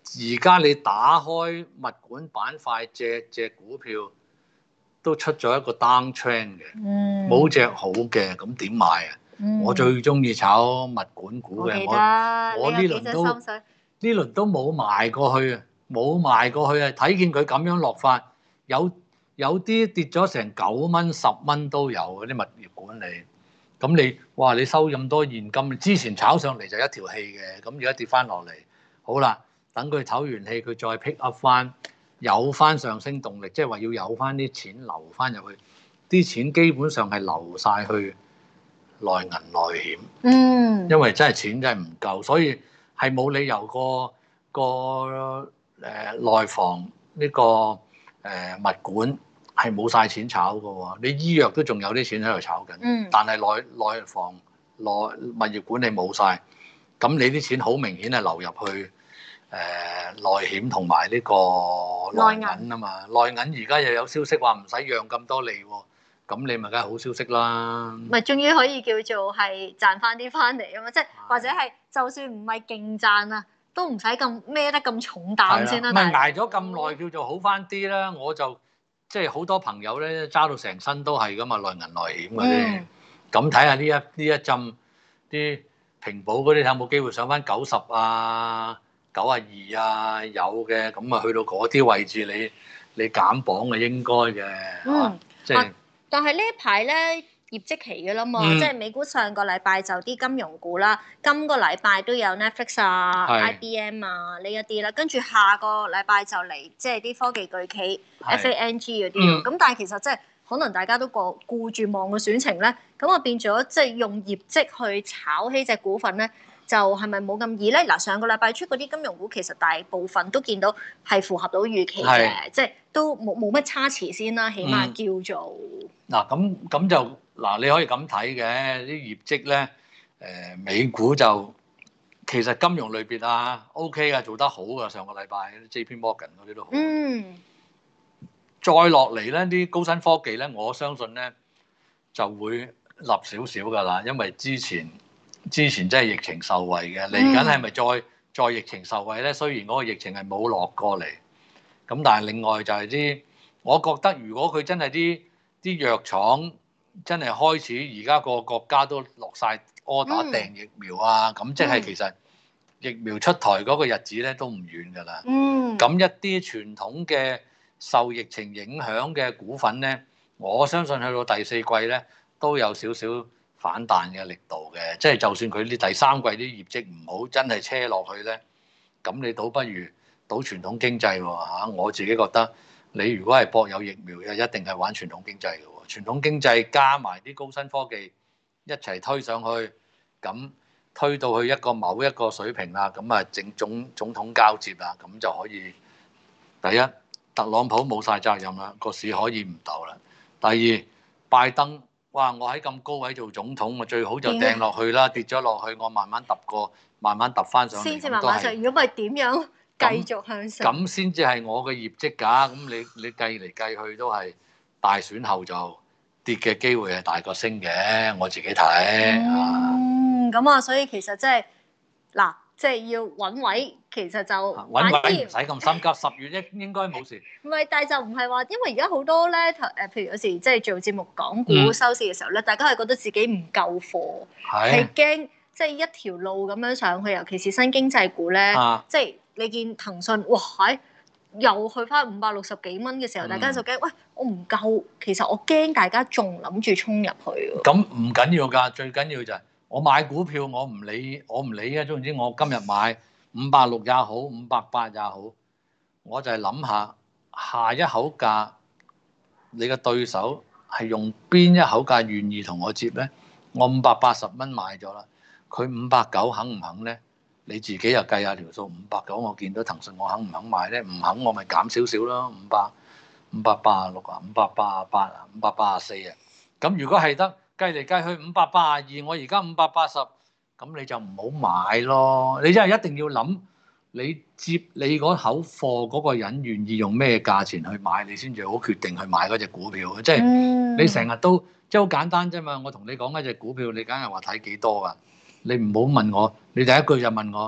而家你打開物管板塊，隻隻股票都出咗一個 down trend 嘅，冇隻、嗯、好嘅，咁點買啊？嗯、我最中意炒物管股嘅，我我呢輪都呢輪都冇賣過去啊，冇賣過去啊！睇見佢咁樣落法，有有啲跌咗成九蚊、十蚊都有嗰啲物業管理。咁你哇，你收咁多現金，之前炒上嚟就一條氣嘅，咁而家跌翻落嚟，好啦，等佢唞完氣，佢再 pick up 翻，有翻上升動力，即係話要有翻啲錢流翻入去，啲錢基本上係流晒去內銀內險，嗯，因為真係錢真係唔夠，所以係冇理由個個誒、呃、內房呢、這個誒、呃、物管係冇晒錢炒㗎喎，你醫藥都仲有啲錢喺度炒緊，嗯，但係內內房內物業管理冇晒，咁你啲錢好明顯係流入去誒、呃、內險同埋呢個內銀啊嘛，內銀而家又有消息話唔使讓咁多利喎。咁你咪梗係好消息啦！ 咪終於可以叫做係賺翻啲翻嚟啊嘛！即係或者係就算唔係勁賺啊，都唔使咁孭得咁重擔先啦。 咪捱咗咁耐叫做好翻啲啦！我就即係好多朋友咧揸到成身都係噶嘛，內銀內險嗰啲。咁睇下呢一呢一陣啲平保嗰啲有冇機會上翻九十啊、九啊二啊？有嘅，咁啊去到嗰啲位置你你減磅嘅應該嘅嚇，即係。 但係呢一排咧業績期嘅啦嘛，嗯、即係美股上個禮拜就啲金融股啦，今個禮拜都有 Netflix 啊、是 I B M 啊呢一啲啦，跟住下個禮拜就嚟即係啲科技巨企是 F A N G 嗰啲，咁、嗯、但係其實即係可能大家都顧顧住望個選情咧，咁啊變咗即係用業績去炒起隻股份咧。就係咪冇咁易咧？嗱，上個禮拜出嗰啲金融股，其實大部分都見到係符合到預期嘅，是即係都冇冇乜差池先啦，起碼叫做。 嗱咁咁就嗱，你可以咁睇嘅啲業績咧，誒、呃、美股就其實金融類別啊 OK 啊，做得好啊，上個禮拜 J P Morgan 嗰啲都好。嗯。再落嚟咧，啲高新科技咧，我相信咧就會立少少㗎啦，因為之前。之前真係疫情受惠嘅，嚟緊係咪再再疫情受惠咧？雖然嗰個疫情係冇落過嚟，咁但係另外就係啲，我覺得如果佢真係啲啲藥廠真係開始，而家個國家都落晒 order 訂疫苗啊，咁、嗯、即係其實疫苗出台嗰個日子咧都唔遠㗎啦。咁、嗯、一啲傳統嘅受疫情影響嘅股份咧，我相信去到第四季咧都有少少反彈嘅力度嘅，即係就算佢啲第三季啲業績唔好，真係車落去咧，咁你倒不如賭傳統經濟喎嚇。我自己覺得，你如果係博有疫苗嘅，一定係玩傳統經濟嘅喎。傳統經濟加埋啲高新科技一齊推上去，咁推到去一個某一個水平啦，咁啊整總總統交接啦，咁就可以第一特朗普冇晒責任啦，個市可以唔鬥啦。第二拜登。哇！我喺咁高位做總統，我最好就掟落去啦，跌咗落去，我慢慢揼過，慢慢揼翻上嚟。先至慢慢上， 如果唔係點樣繼續向上？ 咁先至係我嘅業績㗎。咁你你計嚟計去都係大選後就跌嘅機會係大過升嘅，我自己睇。 嗯，咁啊，所以其實即係嗱。即係要揾位，其實就揾位唔使咁心急，十月應應該冇事。 唔係，但係就唔係話，因為而家好多咧，誒，譬如有時即係做節目講股收市嘅時候咧，嗯、大家係覺得自己唔夠貨，係驚即係一條路咁樣上去，尤其是新經濟股咧，啊、即係你見騰訊，哇，喺又去翻五百六十幾蚊嘅時候，嗯、大家就驚，喂，我唔夠，其實我驚大家仲諗住衝入去。 咁唔緊要㗎，最緊要就係。我買股票我唔理，我唔理嘅。總之我今日買五百六也好，五百八也好，我就係諗下下一口價，你嘅對手係用邊一口價願意同我接咧？我五百八十蚊買咗啦，佢五百九肯唔肯咧？你自己又計下條數，五百九我見到騰訊我肯唔肯買咧？唔肯我咪減少少咯，五百五百八十六啊，五百八十八啊，五百八十四啊。咁如果係得。計嚟計去五百八十二，我而家五百八十，咁你就唔好買咯。你真係一定要諗，你接你嗰口貨嗰個人願意用咩價錢去買，你先至好決定去買嗰隻股票。即係你成日都即係好簡單啫嘛。我同你講一隻股票，你梗係話睇幾多㗎？你唔好問我，你第一句就問我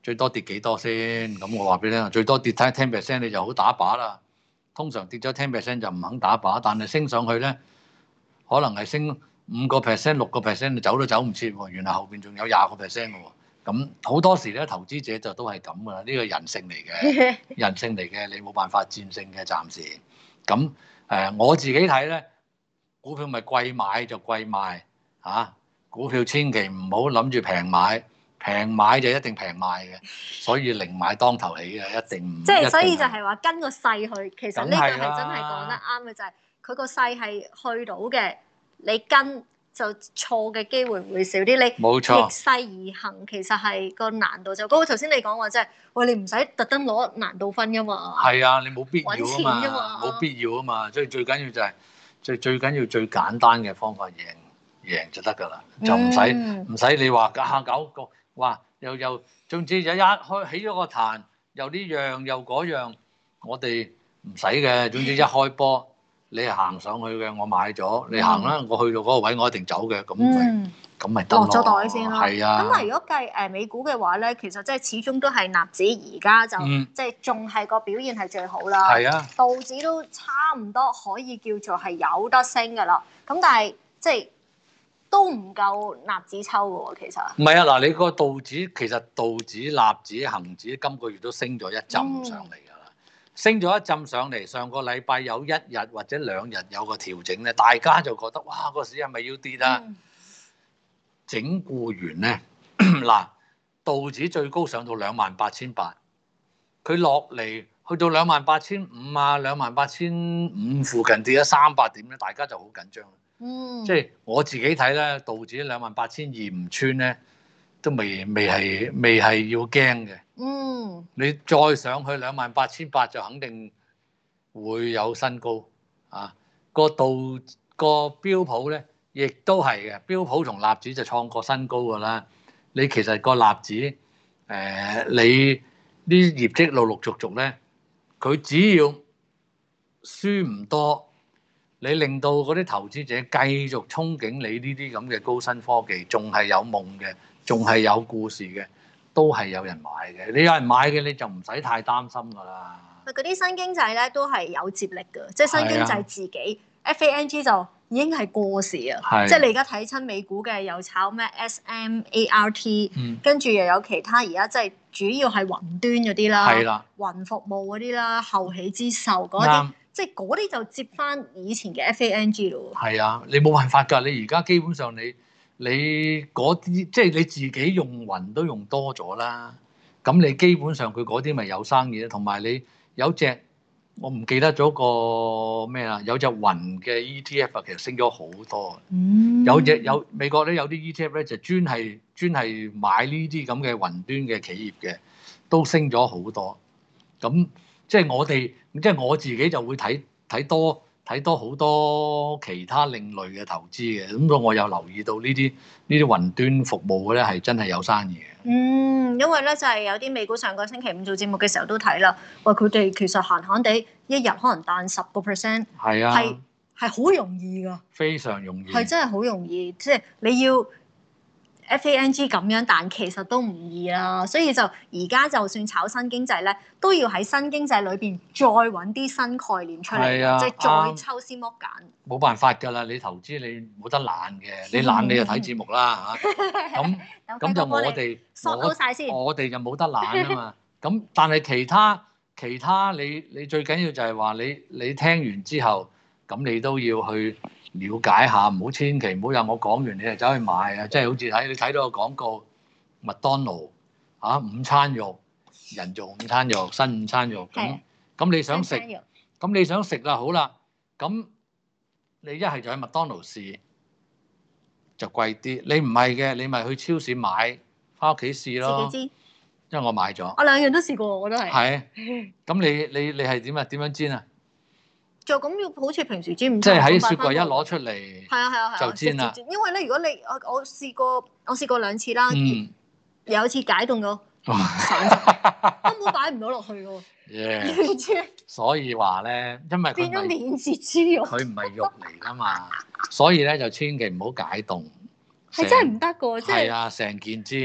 最多跌幾多先？咁我話俾你聽，最多跌睇 ten percent 你就好打靶啦。通常跌咗 ten percent 就唔肯打靶，但係升上去咧，可能係升五個 percent、六個 percent，你走都走唔切喎。原來後邊仲有廿個 percent 嘅喎。咁好多時咧，投資者就都係咁噶啦，呢個人性嚟嘅，人性嚟嘅，你冇辦法戰勝嘅，暫時。咁誒、呃，我自己睇咧，股票咪貴買就貴賣嚇、啊，股票千祈唔好諗住平買。平買就一定平賣嘅，所以寧買當頭起嘅，一定唔即係所以就係話跟個勢去，其實呢個係真係講得啱嘅，就係佢個勢係去到嘅，你跟就錯嘅機會會少啲。你冇錯， 逆勢而行，其實係個難度就高。頭先你講話即係，喂，你唔使特登攞難度分噶嘛。係啊，你冇必要啊嘛，冇必要啊嘛，所以最緊要就係最最緊要最簡單嘅方法贏贏就得㗎啦，就唔使唔使你話下搞個。哇！又又總之有一開起咗個壇，又呢樣又嗰樣，我哋唔使嘅。總之一開波，你係行上去嘅，我買咗，你行啦，我去到嗰個位，我一定走嘅。咁咪咁咪得咯。落咗袋先咯。係啊。咁啊，如果計誒美股嘅話咧，其實即係始終都係納指而家就即係仲係個表現係最好啦。係啊。道指都差唔多可以叫做係有得升㗎啦。咁但係即係。都唔夠納指抽嘅喎，其實。唔係啊，嗱，你個道指其實道指、納指、恆指今個月都升咗一浸上嚟㗎啦，嗯、升咗一浸上嚟。上個禮拜有一日或者兩日有個調整咧，大家就覺得哇，個市係咪要跌啊？嗯、整固完咧，嗱，道指最高上到兩萬八千八，佢落嚟去到兩萬八千五啊，兩萬八千五附近跌咗三百點咧，大家就好緊張。嗯，即係我自己睇咧，道指兩萬八千二唔穿咧，都未未係未係要驚嘅。嗯，你再上去兩萬八千八就肯定會有新高啊！個道個標普咧，亦都係嘅，標普同納指就創過新高㗎啦。你其實個納指誒、呃，你啲業績陸陸續續咧，佢只要輸唔多。你令到嗰啲投資者繼續憧憬你呢啲咁嘅高新科技，仲係有夢嘅，仲係有故事嘅，都係有人買嘅。你有人買嘅，你就唔使太擔心㗎啦。嗰啲新經濟咧都係有接力㗎，即係新經濟自己、啊、F A N G 就已經係過時啊。係。即係你而家睇親美股嘅，又炒咩 S M A R T，嗯、跟住又有其他而家即係主要係雲端嗰啲啦，係啦，雲服務嗰啲啦，後起之秀嗰啲。即係嗰啲就接翻以前嘅 F A N G 咯。係啊，你冇辦法㗎。你而家基本上你你嗰啲即係你自己用雲都用多咗啦。咁你基本上佢嗰啲咪有生意咧。同埋你有隻我唔記得咗個咩啦，有隻雲嘅 E T F 啊，其實升咗好多。嗯。有隻有美國咧有啲 E T F 咧就專係專係買呢啲咁嘅雲端嘅企業嘅，都升咗好多。咁即係我哋，即係我自己就會睇睇多睇多好多其他另類嘅投資嘅，咁所以我有留意到呢啲呢啲雲端服務嘅咧係真係有生意嘅。嗯，因為咧就係有啲美股上個星期五做節目嘅時候都睇啦，喂，佢哋其實閒閒地一日可能彈十個 percent，係啊，係係好容易㗎，非常容易，係真係好容易，即係你要。F A N G 咁樣，但其實都唔易啦，所以就而家就算炒新經濟咧，都要喺新經濟裏邊再揾啲新概念出嚟，啊、即係再抽絲剝繭。冇辦法㗎啦，你投資你冇得懶嘅，你懶你就睇節目啦嚇。咁咁就我哋我我哋就冇得懶啊嘛。咁但係其他其他你你最緊要就係話你你聽完之後，咁你都要去。了解下，唔好千祈唔好有我講完你就走去買啊！即係好似睇你睇到個廣告，麥當勞啊午餐肉，人造午餐肉，新午餐肉咁，咁你想食，咁你想食啦，好啦，咁你一係就喺麥當勞試，就貴啲；你唔係嘅，你咪去超市買，翻屋企試咯。自己煎，因為我買咗。我兩樣都試過，我都係。係，咁你你你係點啊？點樣煎啊？就咁要好似平時煎唔，即係喺雪櫃一攞出嚟，係啊係啊係啊，就煎啦。因為咧，如果你我我試過，我試過兩次啦，嗯、有一次解凍咗，散咗，根本擺唔到落去嘅喎。Yeah, 所以話咧，因為佢變咗免治豬肉，佢唔係肉嚟㗎嘛，所以咧就千祈唔好解凍。係真係唔得嘅喎，即係係啊，成件煎。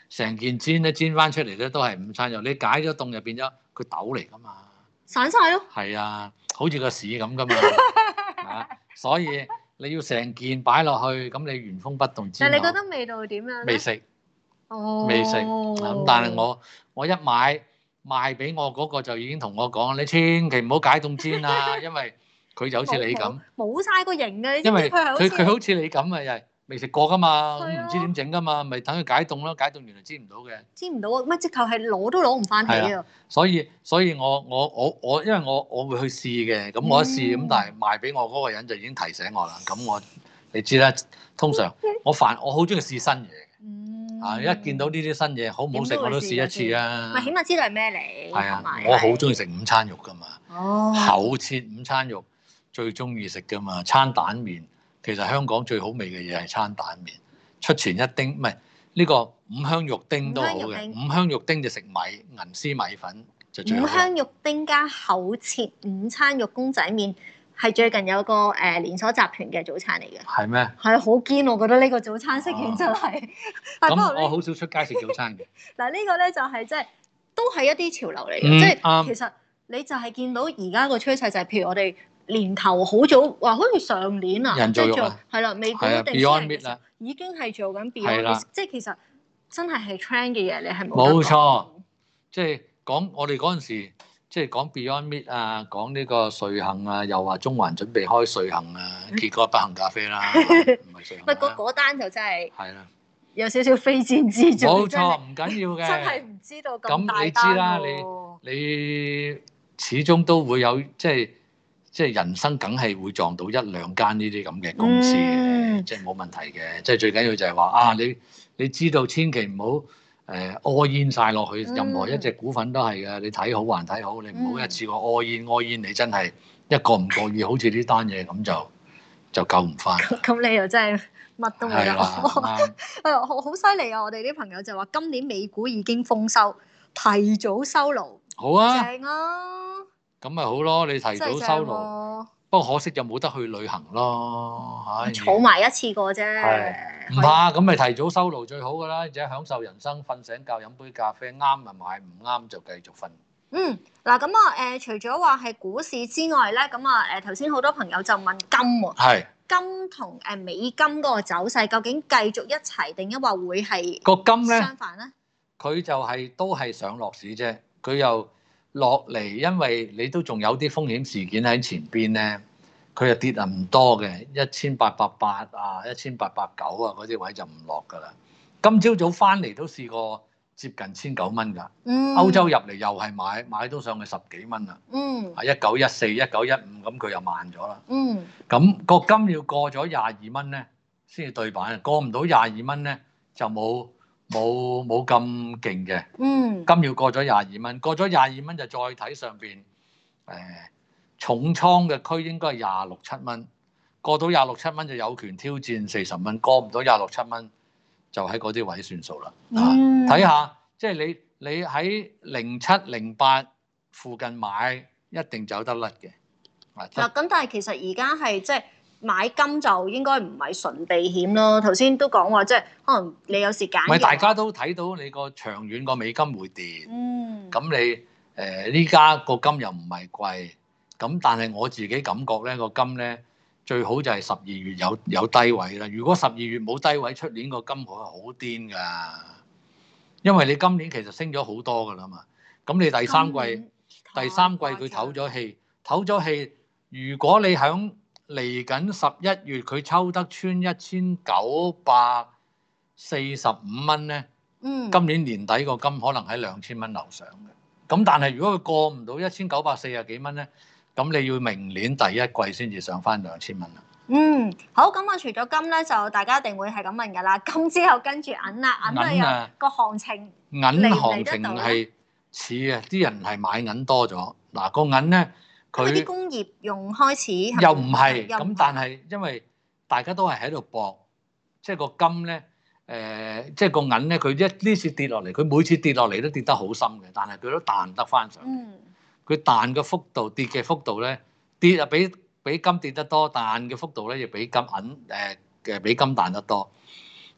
成件煎咧煎翻出嚟咧都係午餐肉，你解咗凍就變咗佢豆嚟㗎嘛， 散晒咯。 係啊，好似個屎咁㗎嘛，啊，所以你要成件擺落去，咁你原封不動煎。 但係你覺得味道點樣？ 未食， 哦， 未食咁，但係我我一買賣俾我嗰個就已經同我講，你千祈唔好解凍煎啊，因為佢就好似你咁， 冇晒個型嘅， 因為佢佢佢好似你咁啊，又係未食過㗎嘛，咁唔、 啊、 知點整㗎嘛，咪等佢解凍咯，解凍原來煎唔到嘅， 煎唔到啊，乜直頭係攞都攞唔翻起啊！ 所以所以我我我我因為我我會去試嘅，咁我一試咁，嗯、但係賣俾我嗰個人就已經提醒我啦，咁我你知啦，通常我煩我好中意試新嘢。 嗯、 啊！一見到呢啲新嘢，好唔好食我都試一次啊！ 咪起碼知道係咩嚟？ 係啊，我好中意食午餐肉噶嘛。 哦， 厚切午餐肉最中意食噶嘛。餐蛋麵其實香港最好味嘅嘢係餐蛋麵，出前一丁唔係呢個五香肉丁都好嘅。五香肉丁就食米銀絲米粉就最好。五香肉丁加厚切午餐肉公仔麵。係最近有個誒、呃、連鎖集團嘅早餐嚟嘅，係咩嗎？係好堅，我覺得呢個早餐食完真係。咁、啊、 我好少出街食早餐嘅。 嗱呢個咧就係即係都係一啲潮流嚟嘅，即係、嗯、其實你就係見到而家個趨勢就係、是，譬如我哋年頭好早話，好似上年啊， 人造肉啊， 係啦，美股定 Beyond Meat 啦， 已經係做緊 Beyond Meat，即係其實真係係 trend 嘅嘢，你係冇冇錯，即係講我哋嗰陣時。即係講 Beyond Meat 啊，講呢個瑞幸啊，又話中環準備開瑞幸啊，結果不幸咖啡啦，唔係瑞幸。 唔係嗰嗰單就真係係啦， 有少少非戰之罪。 冇錯，唔緊要嘅。 真係唔知道咁大單喎。咁你知啦，你你始終都會有即係即係人生梗係會撞到一兩間呢啲咁嘅公司嘅，嗯、即係冇問題嘅。即係最緊要就係話啊，你你知道千祈唔好。誒 all in 曬落去，任何一隻股份都係嘅。你睇好還睇好，你唔好一次過 all in all in，你真係一個唔覺意，好似呢單嘢咁就就救唔翻。咁你又真係乜都冇得講。誒好好犀利啊！我哋啲朋友就話今年美股已經豐收，提早收爐。 好啊， 正啊！ 咁咪好咯，你提早收爐。不過可惜就冇得去旅行咯，唉， 儲埋一次過啫， 唔怕，咁咪提早收爐最好噶啦，而且享受人生，瞓醒覺飲杯咖啡，啱咪買，唔啱就繼續瞓。 嗯，嗱咁啊，誒、呃，除咗話係股市之外咧，咁啊，誒頭先好多朋友就問金喎，係是金同誒美金嗰個走勢究竟繼續一齊定抑或會係個金咧相反咧？ 佢就係、是、都係上落市啫，佢又。落嚟，因為你都仲有啲風險事件喺前邊咧，佢又跌啊唔多嘅，一千八百八啊，一千八百九啊嗰啲位就唔落㗎啦。今朝早翻嚟都試過接近千九蚊㗎，嗯、歐洲入嚟又係買買到上去十幾蚊啦，啊一九一四、一九一五咁佢又慢咗啦。咁、嗯、個金要過咗廿二蚊咧先至對版，過唔到廿二蚊咧就冇。冇冇咁勁嘅，嗯，金要過咗廿二蚊，過咗廿二蚊就再睇上邊，誒、呃、重倉嘅區應該係廿六七蚊，過到廿六七蚊就有權挑戰四十蚊，過唔到廿六七蚊就喺嗰啲位算數啦。嗯，睇下即係你你喺零七零八附近買一定走得甩嘅。 嗱咁，但係其實而家係即係。買金就應該唔係純避險咯。頭先都講話，即係可能你有時揀。 唔係大家都睇到你個長遠個美金會跌。嗯。咁你誒呢家個金又唔係貴，咁但係我自己感覺咧個金咧最好就係十二月有有低位啦。如果十二月冇低位，出年個金會好癲㗎。因為你今年其實升咗好多㗎啦嘛。咁你第三季第三季佢唞咗氣，唞咗氣。如果你響嚟緊十一月佢抽得穿一千九百四十五蚊咧，嗯，今年年底個金可能喺兩千蚊樓上嘅。咁但係如果佢過唔到一千九百四十幾蚊咧，咁你要明年第一季先至上翻兩千蚊啦。 嗯，好，咁啊，除咗金咧，就大家一定會係咁問㗎啦。金之後跟住銀啦，銀啊有個行情， 銀行情係似啊，啲人係買銀多咗。嗱個銀咧。 佢啲工業用開始又唔係咁，但係因為大家都係喺度搏，即係個金咧，誒，即係個銀咧，佢一呢次跌落嚟，佢每次跌落嚟都跌得好深嘅，但係佢都彈得翻上。嗯，佢彈嘅幅度跌嘅幅度咧，跌啊比比金跌得多，彈嘅幅度咧亦比金銀誒嘅比金彈得多。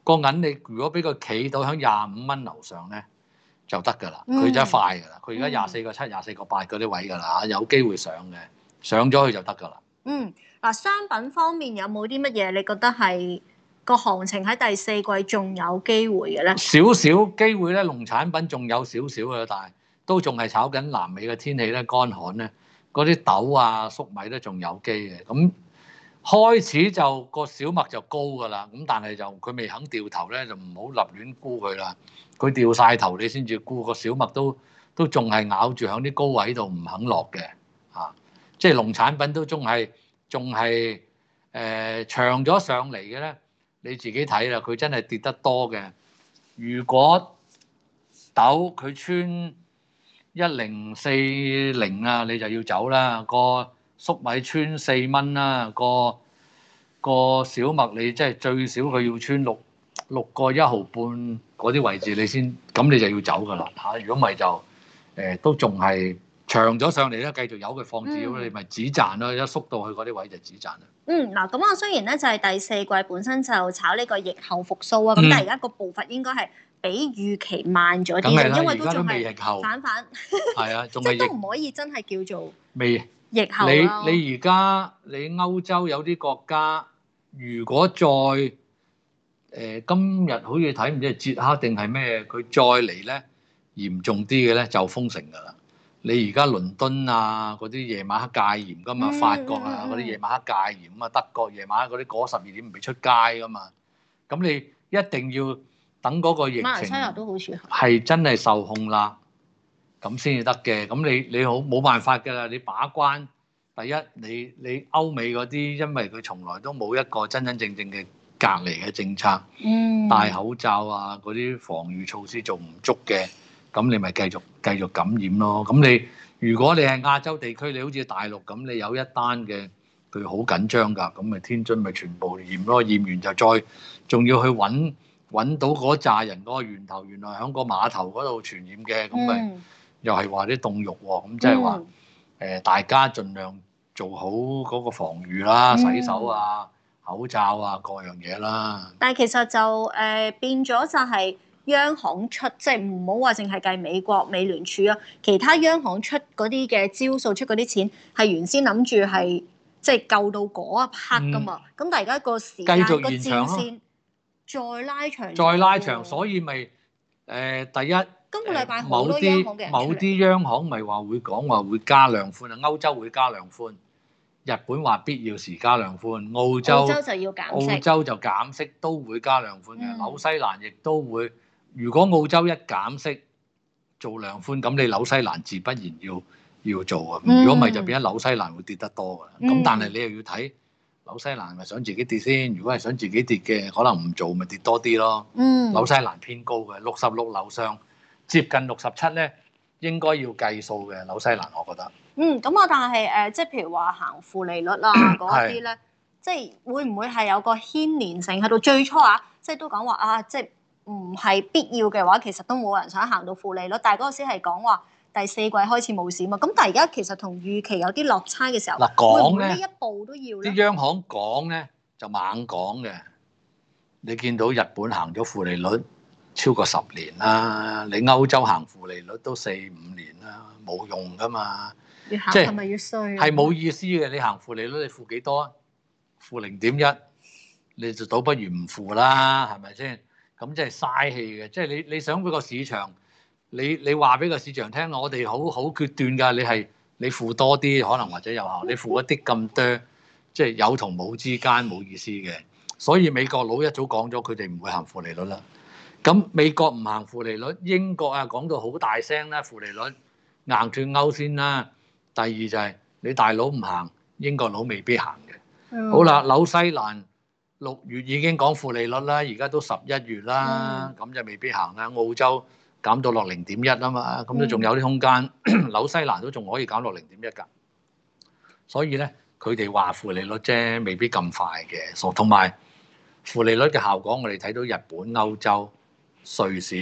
個銀你如果俾佢企到喺廿五蚊樓上咧就得㗎啦，佢真係快㗎啦。佢而家廿四個七、廿四個八嗰啲位㗎啦，有機會上嘅，上咗去就得㗎啦。 嗯，嗱，商品方面有冇啲乜嘢你覺得係個行情喺第四季仲有機會嘅咧？ 少少機會咧，農產品仲有少少嘅，但係都仲係炒緊南美嘅天氣咧，乾旱咧，嗰啲豆啊、粟米都仲有機嘅。咁開始就個小麥就高㗎啦，咁但係就佢未肯掉頭咧，就唔好立亂沽佢啦。佢掉晒頭你先至沽，個小麥都都仲係咬住喺啲高位度唔肯落嘅，啊，即係農產品都仲係仲係誒長咗上嚟嘅咧。你自己睇啦，佢真係跌得多嘅。如果豆佢穿一零四零啊，你就要走啦。個粟米穿四蚊啦，個個小麥你即係最少佢要穿六六個一毫半嗰啲位置你先，咁你就要走㗎啦嚇。如果唔係就誒、呃、都仲係長咗上嚟咧，繼續由佢放紙，嗯、你咪止賺咯。一縮到去嗰啲位就止賺啦。 嗯，嗱，咁我雖然咧就係、是、第四季本身就炒呢個疫後復甦啊，咁、嗯、但係而家個步伐應該係比預期慢咗啲嘅，因為都仲係反反，係啊，仲係即係都唔可以真係叫做未疫後你你而家你歐洲有啲國家，如果再誒、呃、今日好似睇唔知係捷克定係咩，佢再嚟咧嚴重啲嘅咧就封城㗎啦。你而家倫敦啊嗰啲夜晚黑戒嚴㗎嘛，嗯、法國啊嗰啲夜晚黑戒嚴啊，德國夜晚黑嗰啲過十二點唔俾出街㗎嘛。咁你一定要等嗰個疫情，馬來西亞都好似係真係受控啦，咁先至得嘅。咁你你好冇辦法㗎啦，你把關。第一，你你歐美嗰啲，因為佢從來都冇一個真真正正嘅隔離嘅政策，嗯、戴口罩啊嗰啲防禦措施做唔足嘅。咁你咪繼續繼續感染咯。咁你如果你係亞洲地區，你好似大陸咁，你有一單嘅佢好緊張㗎，咁咪天津咪全部驗咯，驗完就再仲要去揾揾到嗰扎人嗰個源頭，原來喺個碼頭嗰度傳染嘅，咁咪、嗯、又係話啲凍肉喎，咁即係話誒大家盡量做好嗰個防禦啦，洗手啊、口罩啊各樣嘢啦。 但係其實就誒、呃、變咗就係、是。央行出即係唔好話淨係計美國美聯儲啊，其他央行出嗰啲嘅招數出嗰啲錢係原先諗住係即係救到嗰一 part 噶嘛，咁、嗯、但係而家個時間個戰線再拉長， 再拉長，所以咪誒、呃、第一今個禮拜好多央行嘅人出嚟， 某啲央行咪話會講話會加量寬啊，歐洲會加量寬。日本話必要時加量寬，澳洲澳洲就要減息， 澳洲就減息都會加量寬嘅，嗯、紐西蘭亦都會。如果澳洲一減息做量寬，咁你紐西蘭自不然要要做啊！如果唔係就變咗紐西蘭會跌得多㗎啦。咁、嗯、但係你又要睇紐西蘭係咪想自己跌先？如果係想自己跌嘅，可能唔做咪跌多啲咯。嗯、紐西蘭偏高嘅，六十六樓上接近六十七咧，應該要計數嘅紐西蘭，我覺得。 嗯，咁我但係誒、呃，即係譬如話行負利率啊嗰啲咧，即係會唔會係有個牽連性喺度？最初啊，即係都講話啊，即係。唔係必要嘅話，其實都冇人想行到負利率。但係嗰陣時係講話第四季開始冇事嘛。咁但係而家其實同預期有啲落差嘅時候， 嗱講咧， 呢一步都要咧。 啲央行講咧就猛講嘅。你見到日本行咗負利率超過十年啦，你歐洲行負利率都四五年啦，冇用噶嘛。 越行係咪越衰？ 係冇意思嘅。你行負利率，你負幾多啊？負零點一，你就倒不如唔負啦，係咪先？咁即係嘥氣嘅，即係你你想俾個市場，你你話俾個市場聽，我哋好好決斷㗎，你係你付多啲可能或者有效，你付一啲咁多，即係有同冇之間冇意思嘅。所以美國佬一早講咗，佢哋唔會行負利率啦。咁美國唔行負利率，英國啊講到好大聲啦，負利率硬脫歐先啦。第二就係你大佬唔行，英國佬未必行嘅。嗯、好啦，紐西蘭。六月已經講負利率啦，而家都十一月啦，咁、嗯、就未必行啦。澳洲減到落零點一啊嘛，咁都仲有啲空間。嗯、紐西蘭都仲可以減落零點一㗎，所以咧佢哋話負利率啫，未必咁快嘅。同埋負利率嘅效果，我哋睇到日本、歐洲、瑞士、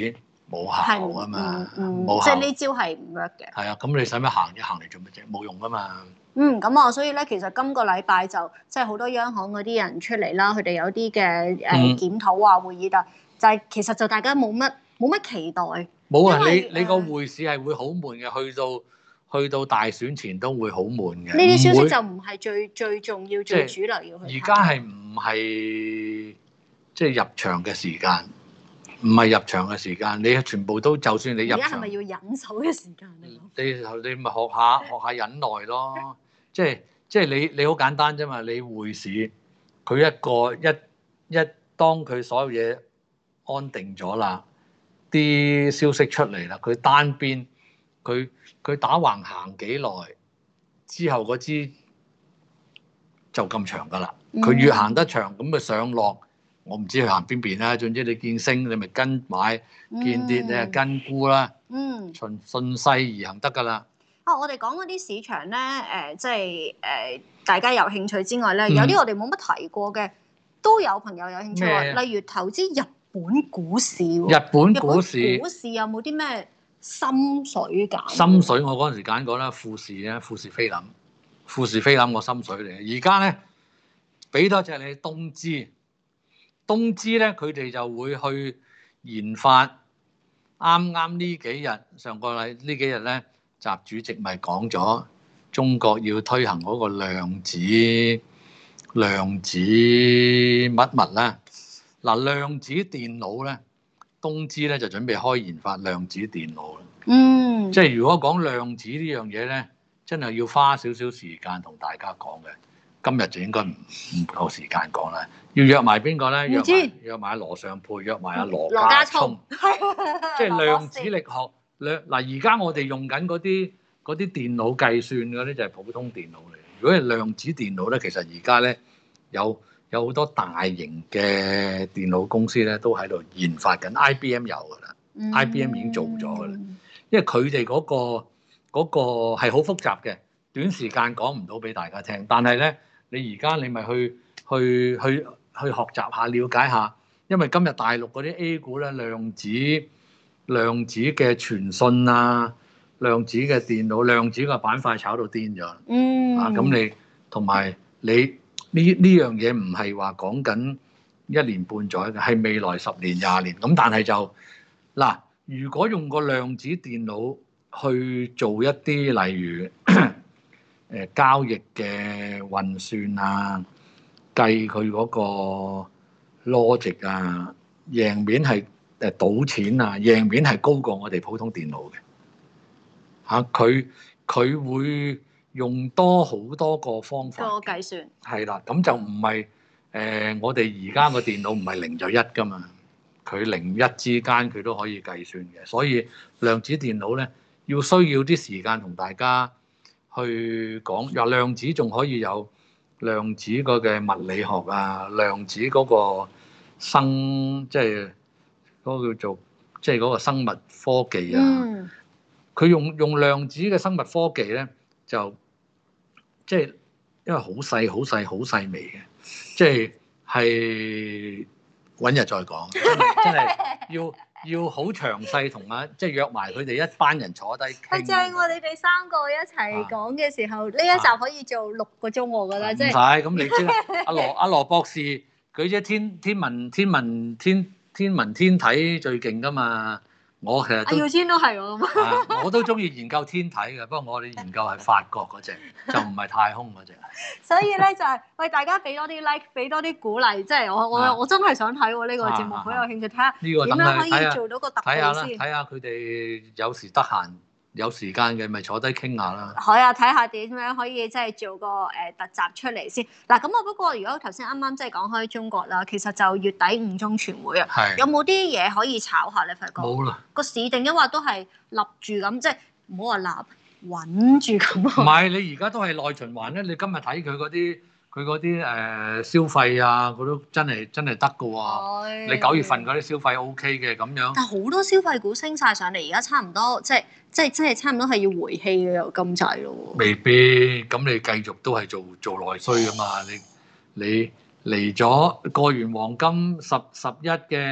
冇效啊嘛，冇即係呢招係唔 work 嘅。 係啊，咁你使乜行一行嚟做乜啫？冇用噶嘛。 嗯，咁啊，所以咧，其實今個禮拜就即係好多央行嗰啲人出嚟啦，佢哋有啲嘅誒檢討啊、會議，但就係其實就大家冇乜冇乜期待。 冇啊！你你個匯市係會好悶嘅，去到去到大選前都會好悶嘅。 呢啲消息就唔係最最重要、最主流要去。 而家係唔係即係入場嘅時間？唔係入場嘅時間，你全部都就算你入場， 而家係咪要忍手嘅時間嚟？ 你你咪學下學下忍耐咯。即係即係你你好簡單啫嘛。你匯市佢一個一一當佢所有嘢安定咗啦。啲消息出嚟啦，佢單邊，佢佢打橫行幾耐之後嗰支就咁長噶啦。佢越行得長，咁咪上落，我唔知佢行邊邊啦。總之你見升，你咪跟買；見跌，你係跟沽啦。嗯，順順勢而行得噶啦。 啊，我哋講嗰啲市場咧，誒、呃，即係誒、呃，大家有興趣之外咧，嗯、有啲我哋冇乜提過嘅，都有朋友有興趣喎。例如投資日本股市， 日本股市， 日本股市有冇啲咩心水揀？ 心水我嗰陣時揀過啦，富士咧，富士菲林，富士菲林我心水嚟。而家咧，俾多隻你東芝，東芝咧佢哋就會去研發。啱啱呢幾日，上個禮呢幾日咧，習主席咪講咗中國要推行嗰個量子量子乜物啦。嗱，量子電腦咧，東芝咧就準備開研發量子電腦啦。嗯，即係如果講量子呢樣嘢咧，真係要花少少時間同大家講嘅。今日就應該唔唔夠時間講啦。要約埋邊個咧？約埋約埋羅尚沛，約埋阿羅家聰。即係量子力學量嗱，而家我哋用緊嗰啲嗰啲電腦計算嗰啲就係普通電腦嚟。如果係量子電腦咧，其實而家咧有。有好多大型嘅電腦公司咧，都喺度研發緊。I B M 有㗎啦、嗯、I B M 已經做咗㗎啦。因為佢哋嗰個嗰、嗰個係好複雜嘅，短時間講唔到俾大家聽。但係咧，你而家你咪去去去去學習下、了解下。因為今日大陸嗰啲 A 股咧，量子量子嘅傳訊啊，量子嘅電腦、量子嘅板塊炒到癲咗。嗯。啊，咁你同埋你。呢呢樣嘢唔係話講緊一年半載嘅，係未來十年廿年咁。但係就嗱，如果用個量子電腦去做一啲例如誒、呃、交易嘅運算啊，計佢嗰個 logic 啊，贏面係誒賭錢啊，贏面係高過我哋普通電腦嘅嚇。佢、啊、佢會。用多好多個方法個計算係啦，咁就唔係誒，我哋而家個電腦唔係零就一㗎嘛，佢零一之間佢都可以計算嘅，所以量子電腦咧要需要啲時間同大家去講。又量子仲可以有量子個嘅物理學啊，量子嗰個生即係嗰個叫做即係嗰個生物科技啊，佢、嗯、用用量子嘅生物科技咧。就即係因為好細、好細、好細微嘅，即係係揾日再講。真係真係要要好詳細同啊，即係約埋佢哋一班人坐低傾。即係我哋哋三個一齊講嘅時候，呢、啊、一集可以做六個鐘，我覺得即係。唔使咁，你知啦。阿羅阿羅博士，佢即係天天文天文天天文天體最勁㗎嘛。我其實阿耀先都係我咁啊！我都中意研究天體嘅，不過我哋研究係法國嗰隻，就唔係太空嗰隻。所以咧就係、是、為大家俾多啲 like，俾多啲鼓勵，即係我我、啊、我真係想睇喎呢個節目，好、啊、有興趣睇下點樣可以做到個突破先。睇下啦，睇下佢哋有時得閒。有時間嘅咪坐低傾下啦。好啊，睇下點樣可以即係做個誒特集出嚟先。嗱咁啊，不過如果頭先啱啱即係講開中國啦，其實就月底五中全會啊，係有冇啲嘢可以炒下咧？發覺冇啦。個市定因為都係立住咁，即係唔好話立穩住咁。唔係，你而家都係內循環咧。你今日睇佢嗰啲佢嗰啲誒消費啊，佢都真係真係得㗎喎。你九月份嗰啲消費 O K 嘅咁樣。但係好多消費股升晒上嚟，而家差唔多即係。即係即係差唔多係要回氣嘅又咁滯咯。未必，咁你繼續都係做做內需㗎嘛？你你嚟咗過完黃金十十一嘅，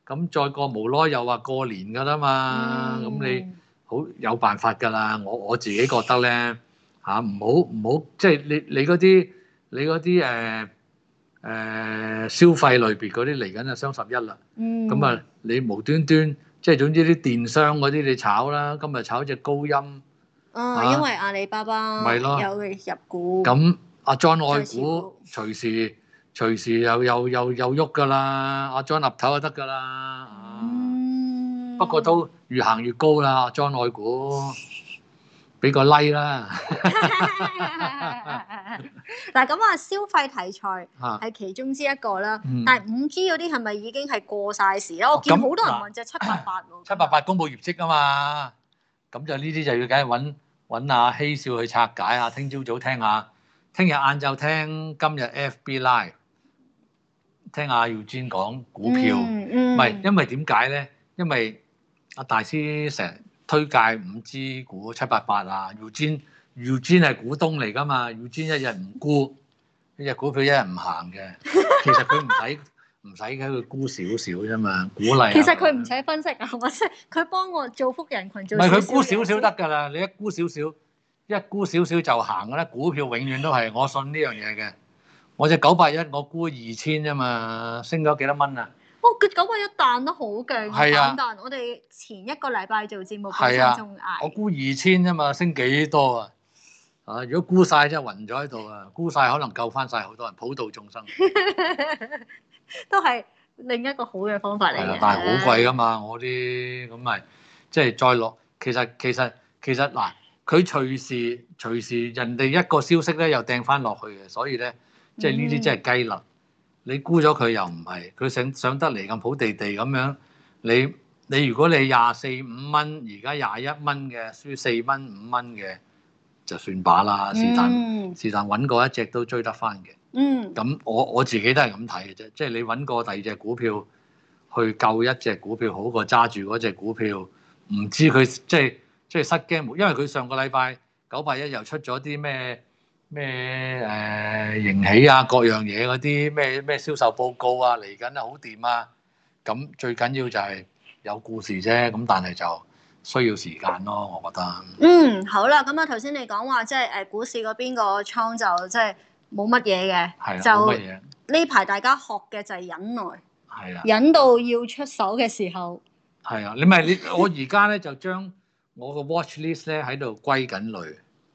咁再過無耐又話過年㗎啦嘛，咁、嗯、你好有辦法㗎啦。我我自己覺得咧嚇，唔好唔好即係你你嗰啲你嗰啲誒誒消費類別嗰啲嚟緊就雙十一啦。咁啊、嗯，你無端端即係總之啲電商嗰啲你炒啦，今日炒隻高音。 哦，啊、因為阿里巴巴有嘅入股。 咁阿 John 愛股隨時。隨時又又又又喐㗎啦，阿 John 岌頭就得㗎啦。嗯、不過都越行越高啦，阿 John 愛股俾個 like 啦。 嗱咁啊，消費題材係其中之一個啦。嗯、但係五 G 嗰啲係咪已經係過晒時咧？我見好多人問隻七八八喎。 七八八公佈業績啊嘛，咁就呢啲就要梗係揾揾阿希少去拆解啊。聽朝早聽下，聽日晏晝聽今日 F B Live。聽阿耀堅講股票，唔係、嗯嗯、因為點解咧？因為阿大師成日推介五 G 股七八八啊，耀堅耀堅係股東嚟㗎嘛，耀堅一日唔沽，一隻股票一日唔行嘅，其實佢唔使唔使嘅，佢沽少少啫嘛，鼓勵。 其實佢唔使分析啊，或者佢幫我造福人群做。 唔係佢沽少少得㗎啦，你一沽少少，一沽少少就行㗎啦，股票永遠都係我信呢樣嘢嘅。我隻九八一，我估二千啫嘛，升咗幾多蚊啊？ 哦，佢九八一彈得好勁， 係啊！ 彈我哋前一個禮拜做節目本身仲嗌。 我估二千啫嘛，升幾多啊？啊！如果沽晒真係暈咗喺度啊，沽晒可能救翻晒好多人，普度眾生。 都係另一個好嘅方法嚟嘅。 但係好貴㗎嘛，我啲咁咪即係再落。其實其實其實嗱，佢隨時隨時人哋一個消息咧又掟翻落去嘅，所以咧。即係呢啲真係雞肋，你沽咗佢又唔係，佢上上得嚟咁好地地咁樣，你你如果你廿四五蚊，而家廿一蚊嘅，輸四蚊五蚊嘅，就算把啦，是但是但揾過一隻都追得翻嘅。嗯，咁我我自己都係咁睇嘅啫，即係你揾過第二隻股票去救一隻股票，好過揸住嗰隻股票，唔知佢即係即係失驚無，因為佢上個禮拜九八一又出咗啲咩？咩誒盈喜啊，各樣嘢嗰啲咩咩銷售報告啊，嚟緊啊好掂啊！咁最緊要就係有故事啫，咁但係就需要時間咯，我覺得。 嗯，好啦，咁啊頭先你講話即係誒股市嗰邊個倉就即係冇乜嘢嘅， 係啊， 就冇乜嘢。 呢排大家學嘅就係忍耐， 係啊， 忍到要出手嘅時候。 係啊，你咪你我而家咧就將我個 watch list 咧喺度歸緊類。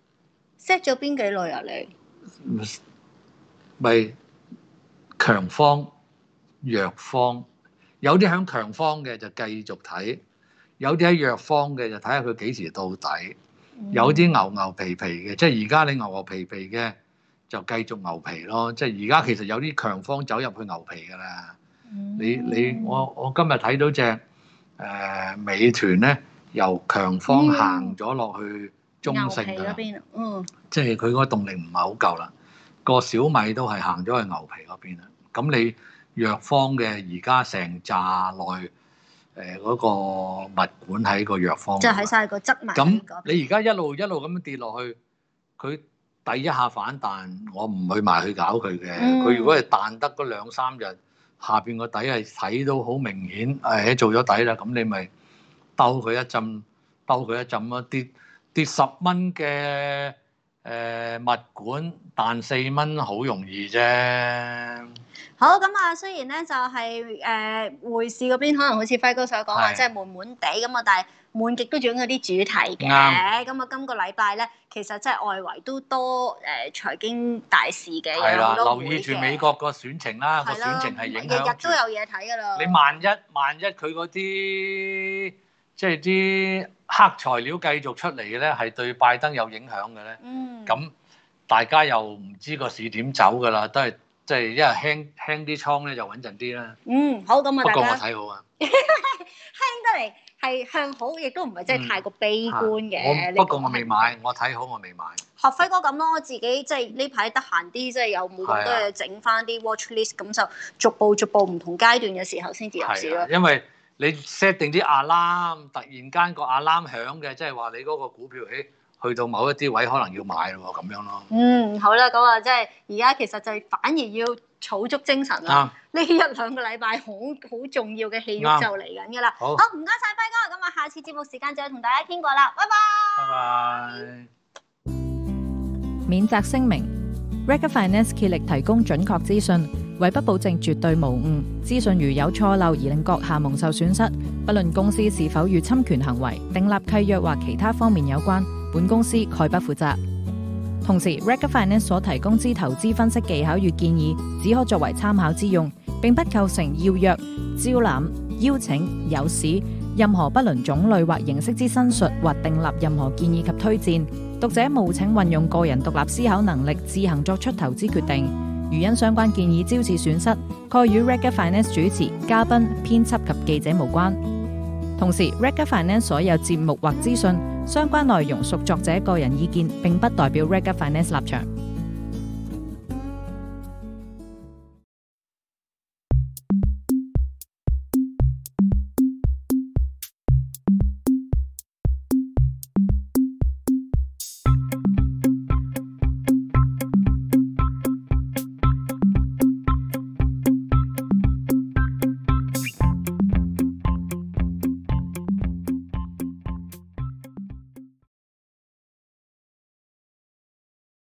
set 咗邊幾類啊？你咪強方、弱方，有啲喺強方嘅就繼續睇，有啲喺弱方嘅就睇下佢幾時到底，有啲牛牛皮皮嘅，即係而家你牛牛皮皮嘅就繼續牛皮咯。即係而家其實有啲強方走入去牛皮㗎啦。你你我我今日睇到隻誒、呃、美團咧，由強方行咗落去。中性㗎，邊嗯，即係佢嗰個動力唔係好夠啦。個小米都係行咗去牛皮嗰邊啦。咁你藥方嘅而家成紮內誒嗰個物管喺個藥方， 就喺晒個質物。 咁你而家一路一路咁樣跌落去，佢第一下反彈，我唔去埋去搞佢嘅。佢、嗯、如果係彈得嗰兩三日，下邊個底係睇到好明顯，誒、哎、做咗底啦，咁你咪兜佢一陣，兜佢一陣咯，跌。跌十蚊嘅誒物管彈四蚊好容易啫。 好咁啊，雖然咧就係、是、誒、呃、匯市嗰邊可能好似輝哥所講話，即係悶悶地咁啊，但係悶極都總有啲主題嘅。咁啊、嗯，今個禮拜咧，其實即係外圍都多誒、呃、財經大事嘅， 係啦，留意住美國個選情啦，個選情係影響。 日日都有嘢睇㗎啦。 你萬一萬一佢嗰啲即係啲黑材料繼續出嚟嘅咧，係對拜登有影響嘅咧。嗯。咁大家又唔知個市點走㗎啦，都係即係一係輕輕啲倉咧就穩陣啲啦。嗯， 好咁啊， 不過我睇好啊。 輕得嚟係向好，亦都唔係真係太過悲觀嘅。 嗯、不過我未買，我睇好我未買。 學輝哥咁咯，我自己即係呢排得閒啲，即係有冇咁多嘢整翻啲 watch list，咁就逐步逐步唔同階段嘅時候先至入市咯。 因為你 set 定啲 alarm，突然間個 alarm 響嘅，即係話你嗰個股票，誒去到某一啲位可能要買咯咁樣咯。 嗯，好啦，咁啊，即係而家其實就反而要儲足精神啦。呢一兩個禮拜好好重要嘅戲肉就嚟緊㗎啦。 好， 好唔該晒輝哥，咁啊下次節目時間再同大家傾過啦，拜拜。 拜拜。 免責聲明 Rega Finance 竭力提供準確資訊，為不保證絕對無誤，資訊如有錯漏而令閣下蒙受損失，不論公司是否與侵權行為、訂立契約或其他方面有關，本公司概不負責。同時 Rega Finance 所提供之投資分析技巧與建議，只可作為參考之用，並不構成要約、招攬、邀請、誘使任何不論種類或形式之申述或訂立任何建議及推薦。讀者務請運用個人獨立思考能力，自行作出投資決定。如因相關建議招致損失，概與 Rega Finance 主持、嘉賓、編輯及記者無關。同時 Rega Finance 所有節目或資訊相關內容屬作者個人意見，並不代表 Rega Finance 立場。